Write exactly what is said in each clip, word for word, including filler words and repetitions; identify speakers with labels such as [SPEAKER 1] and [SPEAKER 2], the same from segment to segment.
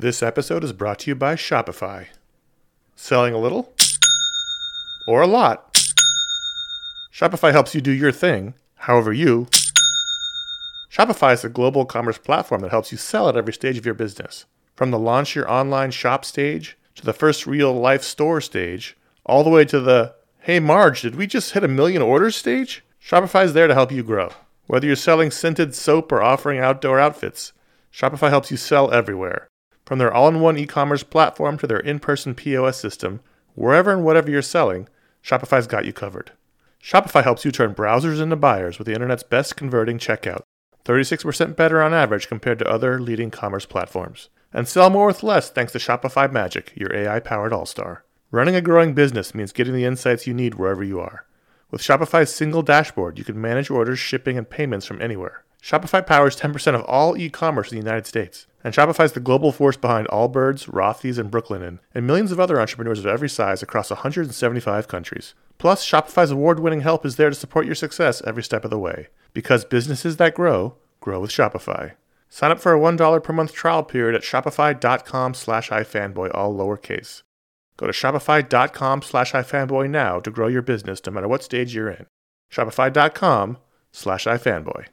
[SPEAKER 1] This episode is brought to you by Shopify. Selling a little or a lot? Shopify helps you do your thing, however you. Shopify is a global commerce platform that helps you sell at every stage of your business. From the launch your online shop stage, to the first real-life store stage, all the way to the, hey Marge, did we just hit a million orders stage? Shopify is there to help you grow. Whether you're selling scented soap or offering outdoor outfits, Shopify helps you sell everywhere. From their all-in-one e-commerce platform to their in-person P O S system, wherever and whatever you're selling, Shopify's got you covered. Shopify helps you turn browsers into buyers with the internet's best converting checkout, thirty-six percent better on average compared to other leading commerce platforms. And sell more with less thanks to Shopify Magic, your A I-powered all-star. Running a growing business means getting the insights you need wherever you are. With Shopify's single dashboard, you can manage orders, shipping, and payments from anywhere. Shopify powers ten percent of all e-commerce in the United States. And Shopify's the global force behind Allbirds, Rothy's, and Brooklinen, and millions of other entrepreneurs of every size across one hundred seventy-five countries. Plus, Shopify's award-winning help is there to support your success every step of the way. Because businesses that grow, grow with Shopify. Sign up for a one dollar per month trial period at shopify.com slash ifanboy, all lowercase. Go to shopify.com slash ifanboy now to grow your business no matter what stage you're in. Shopify.com slash ifanboy.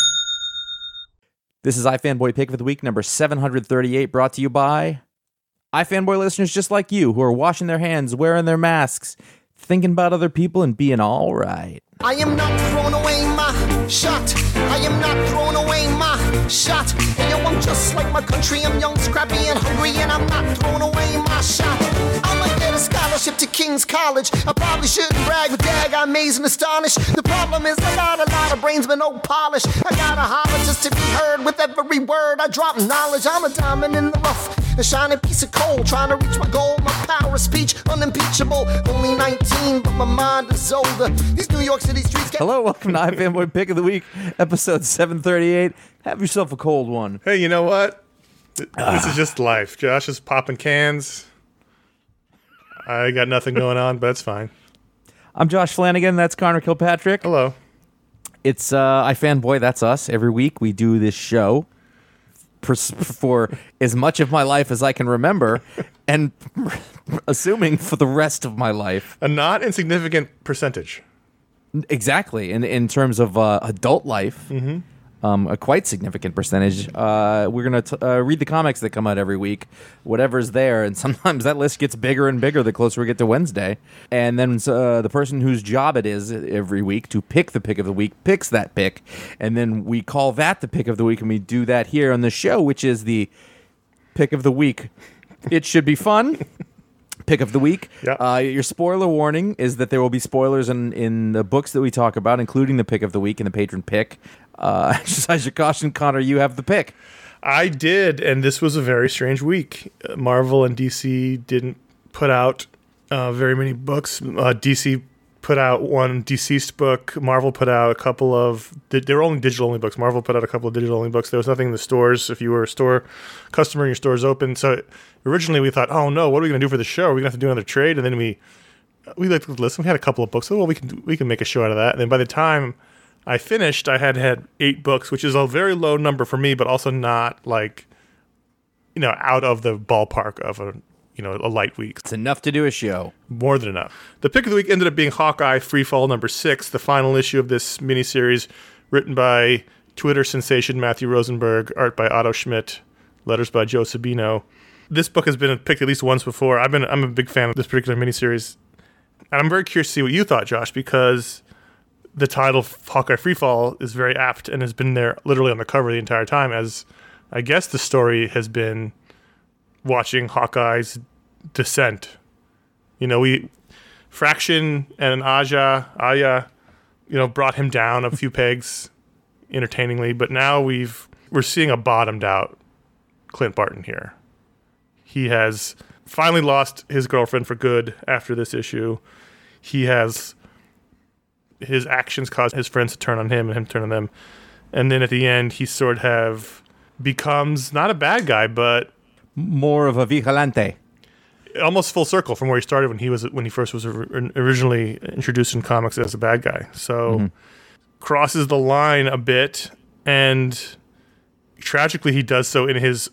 [SPEAKER 2] This is iFanboy Pick of the Week number seven hundred thirty-eight, brought to you by iFanboy listeners just like you who are washing their hands, wearing their masks, thinking about other people, and being all right.
[SPEAKER 3] I am not throwing away my shot. I am not throwing away my shot. And yo, I'm just like my country. I'm young, scrappy, and hungry, and I'm not throwing away my shot. I might get a scholarship to King's College. I probably shouldn't brag, but dag, I'm amazed and astonished. The problem is I got a lot of brains, but no polish. I gotta holler just to be heard with every word. I drop knowledge. I'm a diamond in the rough, a shining piece of coal, trying to reach my goal. My power of speech, unimpeachable. Only nineteen, but my mind is older. These New York City streets get...
[SPEAKER 2] Hello, welcome to iFanboy Pick of the Week, episode seven thirty-eight. Have yourself a cold one.
[SPEAKER 1] Hey, you know what? This is just life. Josh is popping cans. I got nothing going on, but it's fine.
[SPEAKER 2] I'm Josh Flanagan. That's Connor Kilpatrick.
[SPEAKER 1] Hello.
[SPEAKER 2] It's uh, iFanboy. That's us. Every week we do this show for, for as much of my life as I can remember, and assuming for the rest of my life.
[SPEAKER 1] A not insignificant percentage.
[SPEAKER 2] Exactly. In in terms of uh, adult life, mm-hmm. um, a quite significant percentage. Uh, we're going to uh, read the comics that come out every week, whatever's there. And sometimes that list gets bigger and bigger the closer we get to Wednesday. And then uh, the person whose job it is every week to pick the pick of the week picks that pick. And then we call that the pick of the week. And we do that here on the show, which is the pick of the week. It should be fun. Pick of the week.
[SPEAKER 1] Yeah.
[SPEAKER 2] Uh, your spoiler warning is that there will be spoilers in, in the books that we talk about, including the pick of the week and the patron pick. Uh, exercise your caution, Connor. You have the pick.
[SPEAKER 1] I did, and this was a very strange week. Uh, Marvel and D C didn't put out uh, very many books. Uh, D C put out one deceased book. Marvel put out a couple of... They were only digital-only books. Marvel put out a couple of digital-only books. There was nothing in the stores if you were a store customer and your store's open. So originally we thought, oh no, what are we going to do for the show? Are we going to have to do another trade? And then we we looked at the list. We had a couple of books. So, well, we can we can make a show out of that. And then by the time I finished, I had had eight books, which is a very low number for me, but also not like, you know, out of the ballpark of a, you know, a light week.
[SPEAKER 2] It's enough to do a show.
[SPEAKER 1] More than enough. The pick of the week ended up being Hawkeye Freefall number six, the final issue of this miniseries, written by Twitter sensation Matthew Rosenberg, art by Otto Schmidt, letters by Joe Sabino. This book has been picked at least once before. I've been I'm a big fan of this particular miniseries, and I'm very curious to see what you thought, Josh, because the title Hawkeye Freefall is very apt and has been there literally on the cover the entire time, as I guess the story has been watching Hawkeye's descent. You know, we Fraction and Aja, Aya, you know, brought him down a few pegs entertainingly, but now we've we're seeing a bottomed out Clint Barton here. He has finally lost his girlfriend for good after this issue. He has his actions caused his friends to turn on him and him to turn on them. And then at the end, he sort of becomes not a bad guy, but
[SPEAKER 2] more of a vigilante.
[SPEAKER 1] Almost full circle from where he started when he was when he first was originally introduced in comics as a bad guy. So mm-hmm. crosses the line a bit, and tragically he does so in his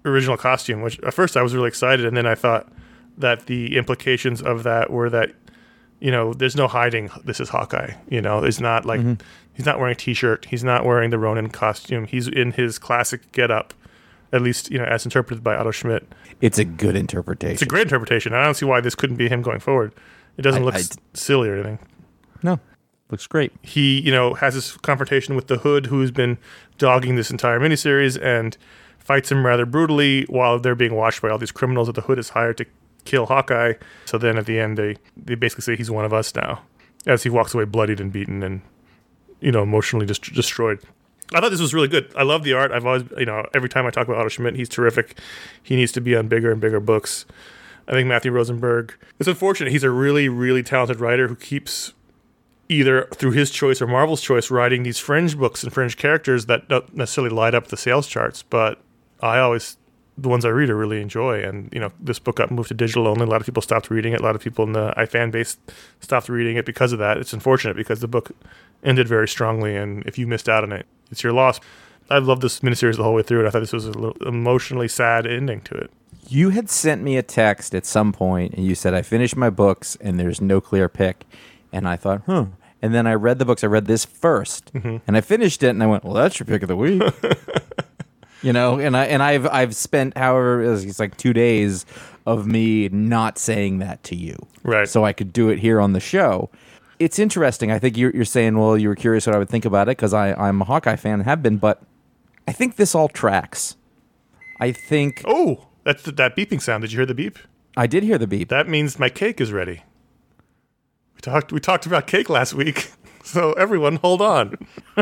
[SPEAKER 1] original costume, which at first I was really excited, and then I thought that the implications of that were that, you know, there's no hiding this is Hawkeye. You know, it's not like mm-hmm. he's not wearing a t-shirt, he's not wearing the Ronin costume, he's in his classic getup, at least, you know, as interpreted by Otto Schmidt.
[SPEAKER 2] It's a good interpretation.
[SPEAKER 1] It's a great interpretation. I don't see why this couldn't be him going forward. It doesn't I, look I, s- silly or anything.
[SPEAKER 2] No, looks great.
[SPEAKER 1] He, you know, has this confrontation with the Hood, who's been dogging this entire miniseries, and fights him rather brutally while they're being watched by all these criminals that the Hood has hired to kill Hawkeye. So then at the end, they, they basically say he's one of us now, as he walks away bloodied and beaten and, you know, emotionally just destroyed. I thought this was really good. I love the art. I've always, you know, every time I talk about Otto Schmidt, he's terrific. He needs to be on bigger and bigger books. I think Matthew Rosenberg, it's unfortunate. He's a really, really talented writer who keeps, either through his choice or Marvel's choice, writing these fringe books and fringe characters that don't necessarily light up the sales charts. But I always, the ones I read, I really enjoy. And, you know, this book got moved to digital only. A lot of people stopped reading it. A lot of people in the iFan base stopped reading it because of that. It's unfortunate because the book ended very strongly. And if you missed out on it, it's your loss. I loved this miniseries the whole way through, and I thought this was a little emotionally sad ending to it.
[SPEAKER 2] You had sent me a text at some point, and you said, I finished my books, and there's no clear pick. And I thought, huh. And then I read the books. I read this first, mm-hmm. and I finished it, and I went, well, that's your pick of the week. You know, and, I, and I've I've spent, however, it's like two days of me not saying that to you.
[SPEAKER 1] Right.
[SPEAKER 2] So I could do it here on the show. It's interesting. I think you're, you're saying, well, you were curious what I would think about it because I'm a Hawkeye fan and have been, but I think this all tracks. I think...
[SPEAKER 1] Oh, that's the, that beeping sound. Did you hear the beep?
[SPEAKER 2] I did hear the beep.
[SPEAKER 1] That means my cake is ready. We talked we talked about cake last week, so everyone hold on.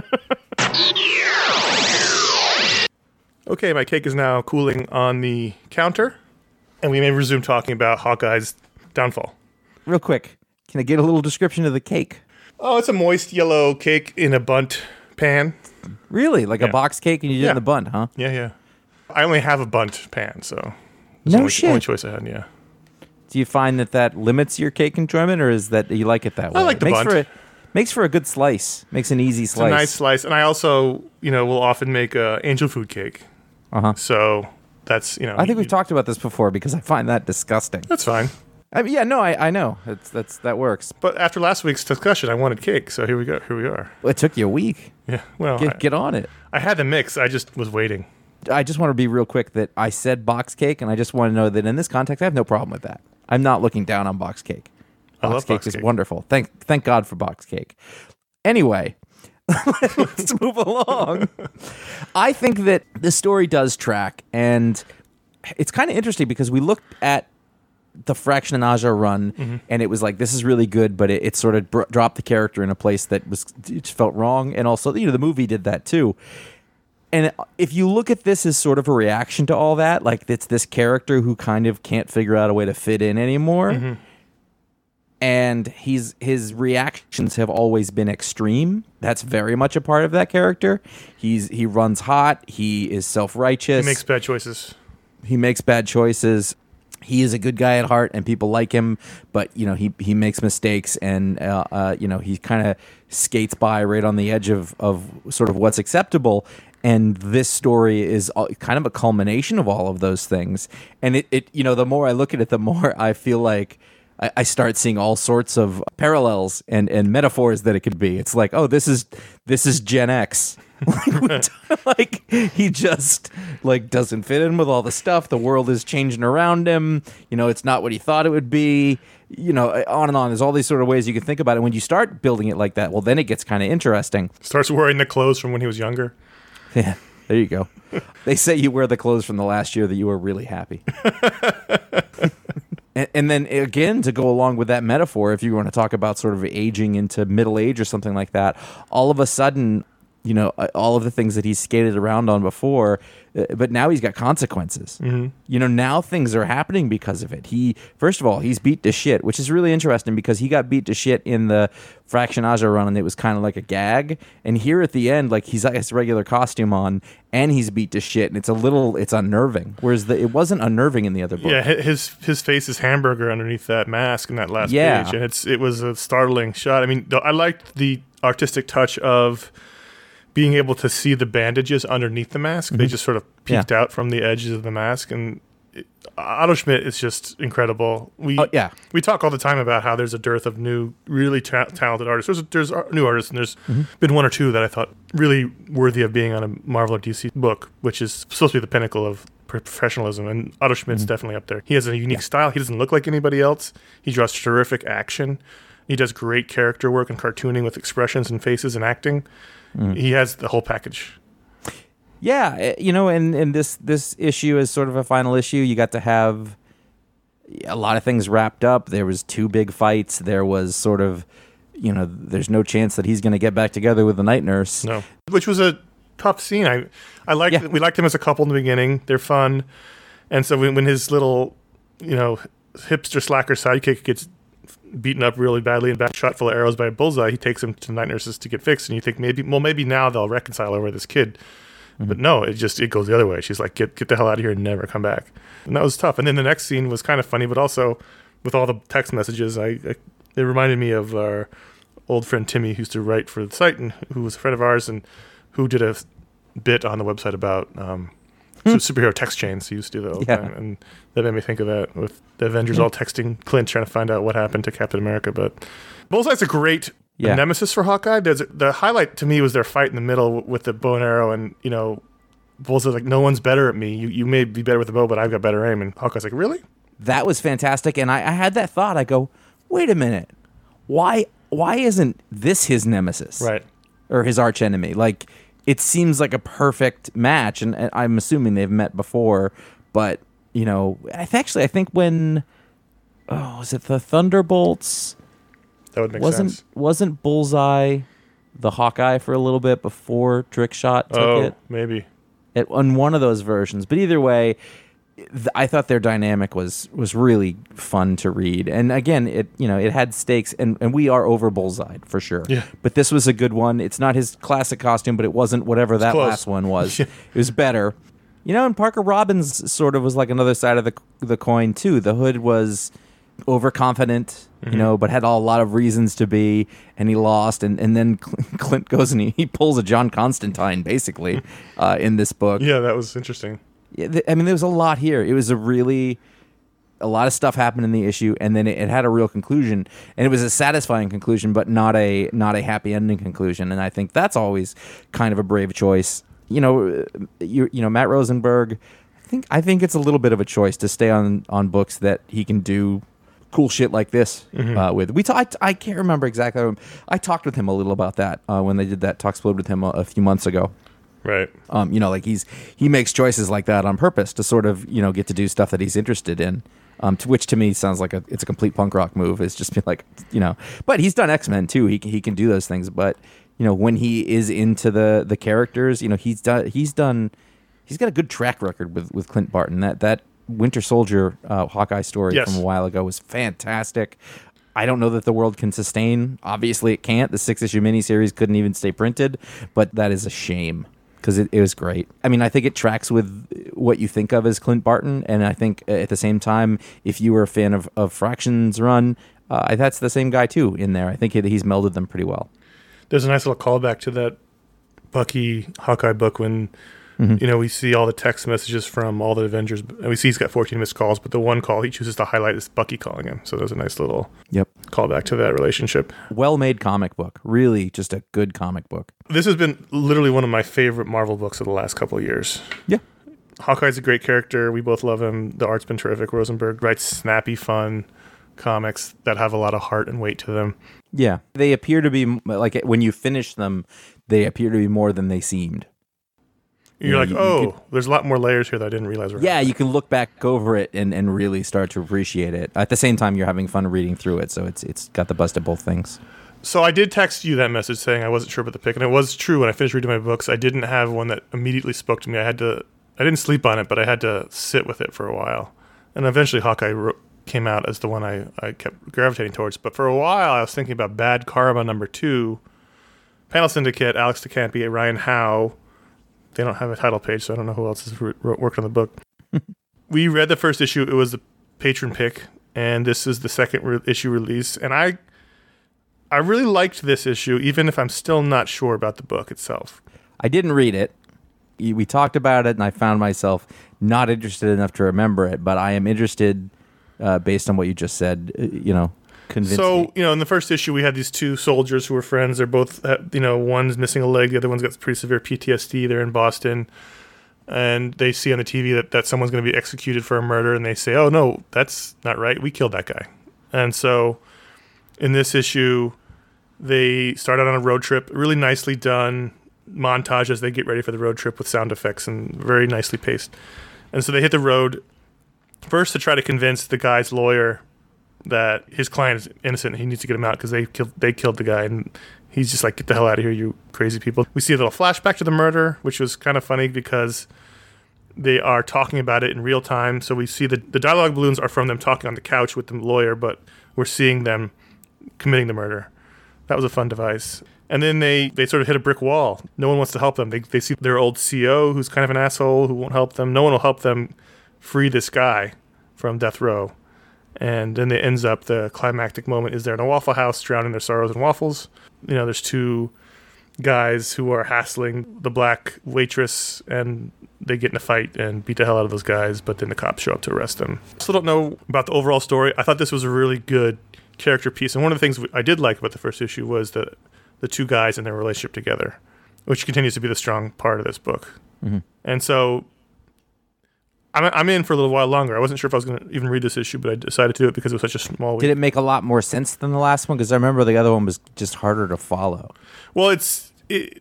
[SPEAKER 1] Okay, my cake is now cooling on the counter, and we may resume talking about Hawkeye's downfall.
[SPEAKER 2] Real quick. Can I get a little description of the cake?
[SPEAKER 1] Oh, it's a moist yellow cake in a bundt pan.
[SPEAKER 2] Really? Like yeah. a box cake and you did yeah. it in the bundt, huh?
[SPEAKER 1] Yeah, yeah. I only have a bundt pan, so...
[SPEAKER 2] No
[SPEAKER 1] the only,
[SPEAKER 2] shit.
[SPEAKER 1] only choice I had, yeah.
[SPEAKER 2] Do you find that that limits your cake enjoyment, or is that you like it that way?
[SPEAKER 1] I like the
[SPEAKER 2] makes
[SPEAKER 1] bundt.
[SPEAKER 2] For a, makes for a good slice. Makes an easy slice.
[SPEAKER 1] It's a nice slice. And I also, you know, will often make a angel food cake.
[SPEAKER 2] Uh-huh.
[SPEAKER 1] So that's, you know...
[SPEAKER 2] I think we've
[SPEAKER 1] you,
[SPEAKER 2] talked about this before because I find that disgusting.
[SPEAKER 1] That's fine.
[SPEAKER 2] I mean, yeah, no, I, I know. It's, that's that works.
[SPEAKER 1] But after last week's discussion, I wanted cake, so here we go. Here we are.
[SPEAKER 2] Well, it took you a week.
[SPEAKER 1] Yeah, well...
[SPEAKER 2] Get,
[SPEAKER 1] I,
[SPEAKER 2] get on it.
[SPEAKER 1] I had the mix. I just was waiting.
[SPEAKER 2] I just want to be real quick that I said box cake, and I just want to know that in this context, I have no problem with that. I'm not looking down on box cake. Box
[SPEAKER 1] I love
[SPEAKER 2] cake
[SPEAKER 1] box
[SPEAKER 2] is
[SPEAKER 1] cake.
[SPEAKER 2] wonderful. Thank thank God for box cake. Anyway, let's move along. I think that this story does track, and it's kind of interesting because we looked at the Fraction and Aja run, mm-hmm. and it was like, this is really good, but it, it sort of br- dropped the character in a place that was it felt wrong, and also, you know, the movie did that too. And if you look at this as sort of a reaction to all that, like it's this character who kind of can't figure out a way to fit in anymore, mm-hmm. and he's his reactions have always been extreme. That's very much a part of that character. He's he runs hot. He is self-righteous.
[SPEAKER 1] He makes bad choices.
[SPEAKER 2] He makes bad choices. He is a good guy at heart, and people like him. But you know, he he makes mistakes, and uh, uh, you know, he kind of skates by right on the edge of of sort of what's acceptable. And this story is kind of a culmination of all of those things. And it, it you know, the more I look at it, the more I feel like I, I start seeing all sorts of parallels and, and metaphors that it could be. It's like, oh, this is this is Gen X. like, like he just like doesn't fit in with all the stuff. The world is changing around him. You know, it's not what he thought it would be. You know, on and on. There's all these sort of ways you can think about it. When you start building it like that, well, then it gets kind of interesting. Starts
[SPEAKER 1] wearing the clothes from when he was younger.
[SPEAKER 2] Yeah, there you go. They say you wear the clothes from the last year that you were really happy. and, and then, again, to go along with that metaphor, if you want to talk about sort of aging into middle age or something like that, all of a sudden, you know, all of the things that he's skated around on before, uh, but now he's got consequences. Mm-hmm. You know, now things are happening because of it. He, first of all, he's beat to shit, which is really interesting because he got beat to shit in the Fraction Aja run, and it was kind of like a gag. And here at the end, like he's got his regular costume on, and he's beat to shit, and it's a little, it's unnerving. Whereas the, it wasn't unnerving in the other book.
[SPEAKER 1] Yeah, his his face is hamburger underneath that mask in that last
[SPEAKER 2] yeah.
[SPEAKER 1] page, and it's it was a startling shot. I mean, I liked the artistic touch of being able to see the bandages underneath the mask. Mm-hmm. They just sort of peeked
[SPEAKER 2] yeah.
[SPEAKER 1] out from the edges of the mask, and it, Otto Schmidt is just incredible. We
[SPEAKER 2] oh, yeah.
[SPEAKER 1] we talk all the time about how there's a dearth of new, really ta- talented artists. There's there's new artists, and there's mm-hmm. been one or two that I thought really worthy of being on a Marvel or D C book, which is supposed to be the pinnacle of professionalism, and Otto Schmidt's mm-hmm. definitely up there. He has a unique yeah. style. He doesn't look like anybody else. He draws terrific action. He does great character work and cartooning with expressions and faces and acting. Mm. He has the whole package.
[SPEAKER 2] Yeah, you know, and, and this this issue is sort of a final issue. You got to have a lot of things wrapped up. There was two big fights. There was sort of, you know, there's no chance that he's going to get back together with the Night Nurse.
[SPEAKER 1] No, which was a tough scene. I I liked yeah. we liked them as a couple in the beginning. They're fun, and so when, when his little, you know, hipster slacker sidekick gets beaten up really badly and back shot full of arrows by a bullseye, he takes him to the Night Nurses to get fixed, and you think maybe well maybe now they'll reconcile over this kid. Mm-hmm. But no, it just it goes the other way. She's like, get get the hell out of here and never come back. And that was tough. And then the next scene was kind of funny, but also with all the text messages, I, I it reminded me of our old friend Timmy, who used to write for the site and who was a friend of ours and who did a bit on the website about um, superhero text chains. He used to do that all the
[SPEAKER 2] yeah.
[SPEAKER 1] time, and that made me think of that with the Avengers yeah. all texting Clint trying to find out what happened to Captain America. But Bullseye's a great yeah. nemesis for Hawkeye. There's a, the highlight to me was their fight in the middle with the bow and arrow, and you know, Bullseye's like, no one's better at me. You you may be better with the bow, but I've got better aim. And Hawkeye's like, really?
[SPEAKER 2] That was fantastic, and I, I had that thought. I go, wait a minute, why why isn't this his nemesis,
[SPEAKER 1] right,
[SPEAKER 2] or his arch enemy? Like, it seems like a perfect match, and, and I'm assuming they've met before. But you know, I th- actually I think when oh was it the Thunderbolts?
[SPEAKER 1] That would make
[SPEAKER 2] wasn't,
[SPEAKER 1] sense.
[SPEAKER 2] Wasn't Bullseye the Hawkeye for a little bit before Trickshot took
[SPEAKER 1] oh,
[SPEAKER 2] it?
[SPEAKER 1] maybe.
[SPEAKER 2] It, on one of those versions. But either way, th- I thought their dynamic was was really fun to read. And again, it you know it had stakes, and, and we are over Bullseye for sure.
[SPEAKER 1] Yeah.
[SPEAKER 2] But this was a good one. It's not his classic costume, but it wasn't whatever that
[SPEAKER 1] close.
[SPEAKER 2] last one was. It was better. You know, and Parker Robbins sort of was like another side of the the coin too. The Hood was overconfident, you mm-hmm. know, but had a lot of reasons to be, and he lost, and, and then Clint goes and he, he pulls a John Constantine, basically, uh, in this book.
[SPEAKER 1] Yeah, that was interesting.
[SPEAKER 2] Yeah, th- I mean, there was a lot here. It was a really, a lot of stuff happened in the issue, and then it, it had a real conclusion, and it was a satisfying conclusion, but not a not a happy ending conclusion, and I think that's always kind of a brave choice. You know, you you know, Matt Rosenberg, I think I think it's a little bit of a choice to stay on, on books that he can do cool shit like this mm-hmm. uh, with. We t- I, I can't remember exactly. I talked with him a little about that uh, when they did that Talksplode with him a, a few months ago.
[SPEAKER 1] Right.
[SPEAKER 2] Um, you know, like he's he makes choices like that on purpose to sort of, you know, get to do stuff that he's interested in. Um, to which to me sounds like a it's a complete punk rock move. It's just been like, you know, but he's done X-Men too. He he can do those things. But you know, when he is into the the characters, you know, he's done he's done he's got a good track record with with Clint Barton. That that. Winter Soldier uh, Hawkeye story
[SPEAKER 1] yes.
[SPEAKER 2] from a while ago was fantastic. I don't know that the world can sustain. Obviously, it can't. The six-issue miniseries couldn't even stay printed, but that is a shame because it, it was great. I mean, I think it tracks with what you think of as Clint Barton, and I think at the same time, if you were a fan of, of Fraction's run, uh, that's the same guy, too, in there. I think he's melded them pretty well.
[SPEAKER 1] There's a nice little callback to that Bucky Hawkeye book when... Mm-hmm. You know, we see all the text messages from all the Avengers, and we see he's got fourteen missed calls, but the one call he chooses to highlight is Bucky calling him. So there's a nice little
[SPEAKER 2] yep.
[SPEAKER 1] callback to that relationship.
[SPEAKER 2] Well-made comic book. Really just a good comic book.
[SPEAKER 1] This has been literally one of my favorite Marvel books of the last couple of years.
[SPEAKER 2] Yeah.
[SPEAKER 1] Hawkeye's a great character. We both love him. The art's been terrific. Rosenberg writes snappy, fun comics that have a lot of heart and weight to them.
[SPEAKER 2] Yeah. They appear to be, like, when you finish them, they appear to be more than they seemed.
[SPEAKER 1] You're like, you, oh, you could, there's a lot more layers here that I didn't realize were
[SPEAKER 2] Yeah,
[SPEAKER 1] happening.
[SPEAKER 2] You can look back over it and, and really start to appreciate it. At the same time, you're having fun reading through it, so it's it's got the best of both things.
[SPEAKER 1] So I did text you that message saying I wasn't sure about the pick, and it was true. When I finished reading my books, I didn't have one that immediately spoke to me. I had to, I didn't sleep on it, but I had to sit with it for a while. And eventually Hawkeye ro- came out as the one I, I kept gravitating towards. But for a while, I was thinking about Bad Karma number two, Panel Syndicate, Alex DeCampi, Ryan Howe. They don't have a title page, so I don't know who else has re- worked on the book. We read the first issue. It was the patron pick, and this is the second re- issue release. And I I really liked this issue, even if I'm still not sure about the book itself.
[SPEAKER 2] I didn't read it. We talked about it, and I found myself not interested enough to remember it, but I am interested uh, based on what you just said, uh, you know, convince
[SPEAKER 4] So,
[SPEAKER 2] me.
[SPEAKER 4] you know, in the first issue, we had these two soldiers who were friends. They're both, uh, you know, one's missing a leg, the other one's got pretty severe P T S D. They're in Boston, and they see on the T V that, that someone's going to be executed for a murder, and they say, oh, no, that's not right. We killed that guy. And so in this issue, they start out on a road trip, really nicely done montage as they get ready for the road trip with sound effects and very nicely paced. And so they hit the road first to try to convince the guy's lawyer that his client is innocent and he needs to get him out because they killed they killed the guy, and he's just like, get the hell out of here, you crazy people. We see a little flashback to the murder, which was kind of funny because they are talking about it in real time. So we see the, the dialogue balloons are from them talking on the couch with the lawyer, but we're seeing them committing the murder. That was a fun device. And then they, they sort of hit a brick wall. No one wants to help them. They they see their old C O, who's kind of an asshole, who won't help them. No one will help them free this guy from death row. And then it ends up, the climactic moment is they're in a Waffle House, drowning their sorrows in waffles. You know, there's two guys who are hassling the black waitress, and they get in a fight and beat the hell out of those guys, but then the cops show up to arrest them. Still don't know about the overall story. I thought this was a really good character piece. And one of the things I did like about the first issue was the the two guys and their relationship together, which continues to be the strong part of this book.
[SPEAKER 2] Mm-hmm.
[SPEAKER 4] And so I'm, I'm in for a little while longer. I wasn't sure if I was going to even read this issue, but I decided to do it because it was such a small week.
[SPEAKER 2] Did it make a lot more sense than the last one? Because I remember the other one was just harder to follow.
[SPEAKER 4] Well, it's it,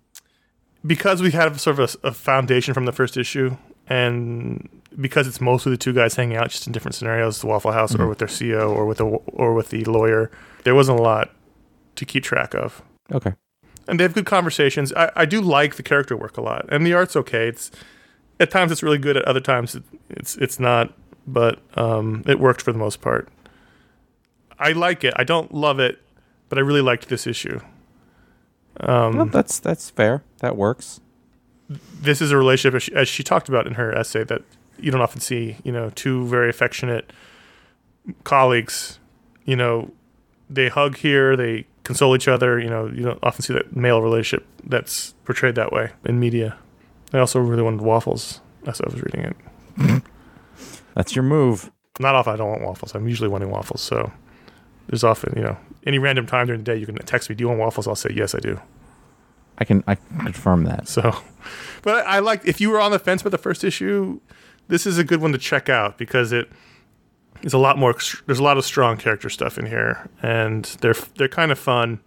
[SPEAKER 4] because we have sort of a, a foundation from the first issue, and because it's mostly the two guys hanging out just in different scenarios, the Waffle House, mm-hmm. or with their C O, or with the or with the lawyer, there wasn't a lot to keep track of.
[SPEAKER 2] Okay.
[SPEAKER 4] And they have good conversations. I, I do like the character work a lot, and the art's okay. It's at times it's really good. At other times it, it's it's not. But um, it worked for the most part. I like it. I don't love it, but I really liked this issue. Um,
[SPEAKER 2] well, that's that's fair. That works.
[SPEAKER 4] This is a relationship, as she, as she talked about in her essay, that you don't often see. You know, two very affectionate colleagues. You know, they hug here. They console each other. You know, you don't often see that male relationship that's portrayed that way in media. I also really wanted waffles as I was reading it.
[SPEAKER 2] That's your move.
[SPEAKER 4] Not often I don't want waffles. I'm usually wanting waffles. So there's often, you know, any random time during the day you can text me, do you want waffles? I'll say, yes, I do.
[SPEAKER 2] I can I can confirm that.
[SPEAKER 4] So, but I, I like, if you were on the fence with the first issue, this is a good one to check out because it is a lot more, there's a lot of strong character stuff in here, and they're they're kind of fun.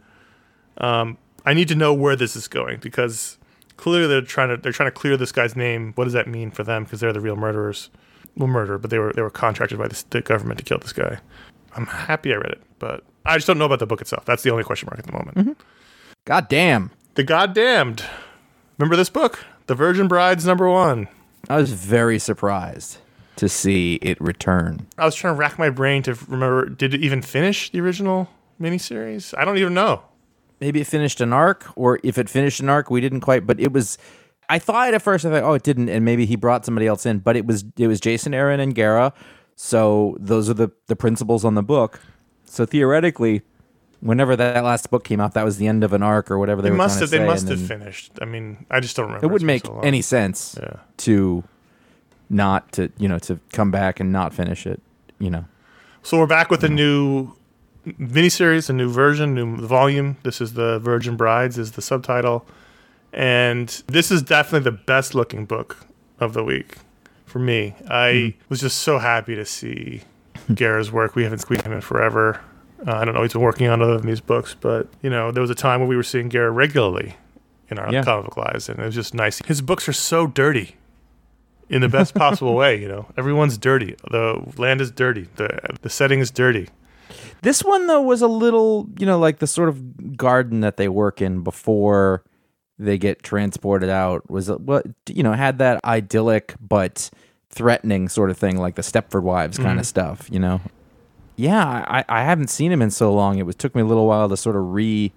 [SPEAKER 4] Um, I need to know where this is going because clearly they're trying to they're trying to clear this guy's name. What does that mean for them? Because they're the real murderers. Well, murder, but they were they were contracted by the, the government to kill this guy. I'm happy I read it, but I just don't know about the book itself. That's the only question mark at the moment.
[SPEAKER 2] Mm-hmm. God damn.
[SPEAKER 4] The Goddamned. Remember this book? The Virgin Brides number one.
[SPEAKER 2] I was very surprised to see it return.
[SPEAKER 4] I was trying to rack my brain to remember, did it even finish the original miniseries? I don't even know.
[SPEAKER 2] Maybe it finished an arc, or if it finished an arc, we didn't quite, but it was, I thought at first, I thought, oh, it didn't, and maybe he brought somebody else in, but it was it was Jason Aaron and Guerra, so those are the, the principles on the book. So theoretically, whenever that last book came out, that was the end of an arc or whatever they,
[SPEAKER 4] they
[SPEAKER 2] were
[SPEAKER 4] must
[SPEAKER 2] trying
[SPEAKER 4] have,
[SPEAKER 2] to say.
[SPEAKER 4] They must
[SPEAKER 2] and
[SPEAKER 4] have
[SPEAKER 2] then,
[SPEAKER 4] finished. I mean, I just don't remember.
[SPEAKER 2] It wouldn't make
[SPEAKER 4] so
[SPEAKER 2] any sense
[SPEAKER 4] yeah.
[SPEAKER 2] to not to, you know, to come back and not finish it, you know.
[SPEAKER 4] So we're back with a new miniseries, a new version, new volume. This is the Virgin Brides is the subtitle. And this is definitely the best looking book of the week for me. I mm. was just so happy to see Guerra's work. We haven't squeezed him in forever. Uh, I don't know, he's been working on other than these books, but, you know, there was a time where we were seeing Guerra regularly in our yeah. comic book lives, and it was just nice. His books are so dirty in the best possible way, you know. Everyone's dirty. The land is dirty. The the setting is dirty.
[SPEAKER 2] This one, though, was a little, you know, like the sort of garden that they work in before they get transported out was, what, you know, had that idyllic but threatening sort of thing, like the Stepford Wives kind mm. of stuff, you know. Yeah, I, I haven't seen him in so long. It was took me a little while to sort of re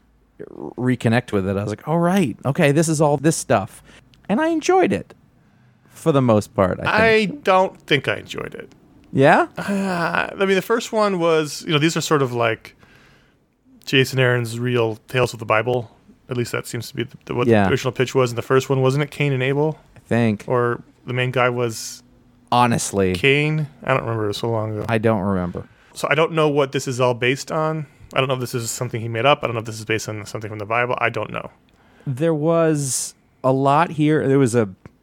[SPEAKER 2] reconnect with it. I was like, all right, okay, this is all this stuff. And I enjoyed it for the most part, I think.
[SPEAKER 4] I don't think I enjoyed it.
[SPEAKER 2] Yeah?
[SPEAKER 4] Uh, I mean, the first one was, you know, these are sort of like Jason Aaron's real Tales of the Bible At least that seems to be the, the, what
[SPEAKER 2] Yeah.
[SPEAKER 4] the original pitch was. In the first one, wasn't it Cain and Abel?
[SPEAKER 2] I think.
[SPEAKER 4] Or the main guy was
[SPEAKER 2] Honestly,
[SPEAKER 4] Cain? I don't remember. It was so long ago.
[SPEAKER 2] I don't remember.
[SPEAKER 4] So I don't know what this is all based on. I don't know if this is something he made up. I don't know if this is based on something from the Bible. I don't know.
[SPEAKER 2] There was a lot here. There was a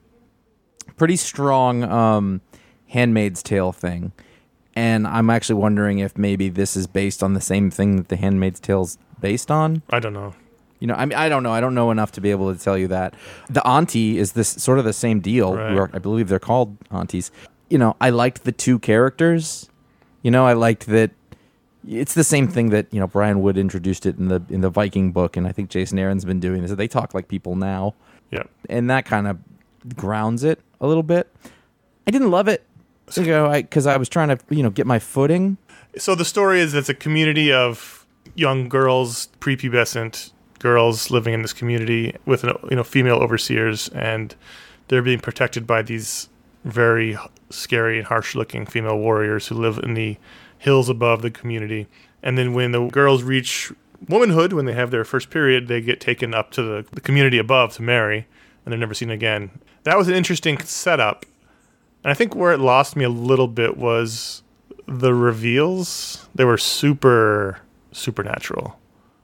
[SPEAKER 2] pretty strong um, Handmaid's Tale thing. And I'm actually wondering if maybe this is based on the same thing that the Handmaid's Tale's based on.
[SPEAKER 4] I don't know.
[SPEAKER 2] You know, I mean, I don't know. I don't know enough to be able to tell you that. The auntie is this sort of the same deal.
[SPEAKER 4] Right.
[SPEAKER 2] Where I believe they're called aunties. You know, I liked the two characters. You know, I liked that. It's the same thing that, you know, Brian Wood introduced it in the in the Viking book, and I think Jason Aaron's been doing this. They talk like people now,
[SPEAKER 4] Yeah.
[SPEAKER 2] and that kind of grounds it a little bit. I didn't love it, you know, because I, I was trying to, you know, get my footing.
[SPEAKER 4] So the story is it's a community of young girls, prepubescent girls living in this community with, you know, female overseers, and they're being protected by these very scary and harsh-looking female warriors who live in the hills above the community. And then when the girls reach womanhood, when they have their first period, they get taken up to the, the community above to marry, and they're never seen again. That was an interesting setup. And I think where it lost me a little bit was the reveals. They were super supernatural.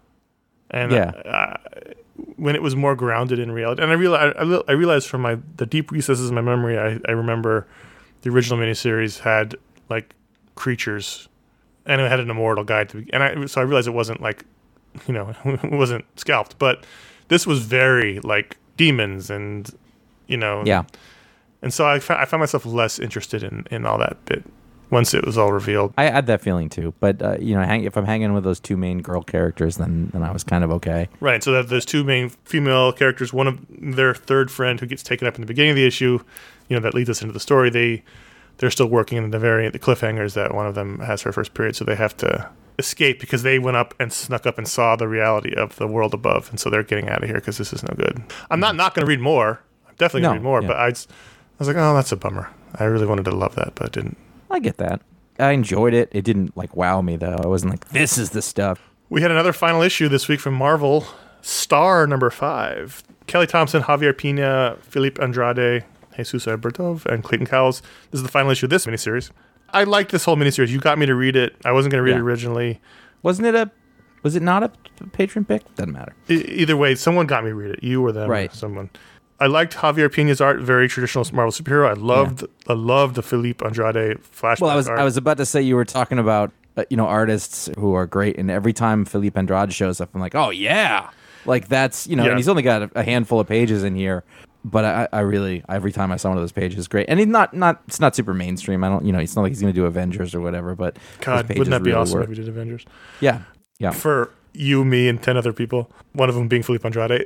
[SPEAKER 4] And
[SPEAKER 2] Yeah.
[SPEAKER 4] uh, when it was more grounded in reality, and I realized, I, I realized from my the deep recesses of my memory, I, I remember the original miniseries had like creatures, and it had an immortal guy to, and I so I realized it wasn't like, you know, it wasn't scalped, but this was very like demons and, you know,
[SPEAKER 2] Yeah.
[SPEAKER 4] and so I found, I found myself less interested in in all that bit once it was all revealed.
[SPEAKER 2] I had that feeling too, but uh, you know, hang, if I'm hanging with those two main girl characters, then then I was kind of okay.
[SPEAKER 4] Right, so that there's two main female characters. One of their third friend who gets taken up in the beginning of the issue, you know, that leads us into the story. They they're still working in the very the cliffhangers that one of them has her first period, so they have to escape because they went up and snuck up and saw the reality of the world above, and so they're getting out of here because this is no good. I'm not not going to read more. I'm definitely going to
[SPEAKER 2] No,
[SPEAKER 4] read more,
[SPEAKER 2] yeah.
[SPEAKER 4] but I, just, I was like, oh, that's a bummer. I really wanted to love that, but I didn't.
[SPEAKER 2] I get that. I enjoyed it. It didn't like wow me though. I wasn't like, this is the stuff.
[SPEAKER 4] We had another final issue this week from Marvel, Star number five. Kelly Thompson, Javier Pina, Felipe Andrade, Jesus Albertov, and Clayton Cowles. This is the final issue of this miniseries. I liked this whole miniseries. You got me to read it. I wasn't going to read
[SPEAKER 2] Yeah.
[SPEAKER 4] it originally.
[SPEAKER 2] Wasn't it a? Was it not a patron pick? Doesn't matter.
[SPEAKER 4] E- either way, someone got me to read it. You or them, or
[SPEAKER 2] Right.
[SPEAKER 4] someone. I liked Javier Pina's art, very traditional Marvel superhero. I loved, I loved the Felipe Andrade flashback
[SPEAKER 2] Well, I was
[SPEAKER 4] art.
[SPEAKER 2] I was about to say you were talking about uh, you know artists who are great, and every time Felipe Andrade shows up, I'm like, oh yeah, like that's you know,
[SPEAKER 4] Yeah.
[SPEAKER 2] and he's only got a, a handful of pages in here, but I, I really every time I saw one of those pages, it's great, and he's not not it's not super mainstream. I don't you know, it's not like he's going to do Avengers or whatever, but
[SPEAKER 4] God,
[SPEAKER 2] those pages
[SPEAKER 4] wouldn't that be
[SPEAKER 2] really
[SPEAKER 4] awesome
[SPEAKER 2] work.
[SPEAKER 4] if we did Avengers?
[SPEAKER 2] Yeah, yeah.
[SPEAKER 4] For you, me, and ten other people, one of them being Felipe Andrade.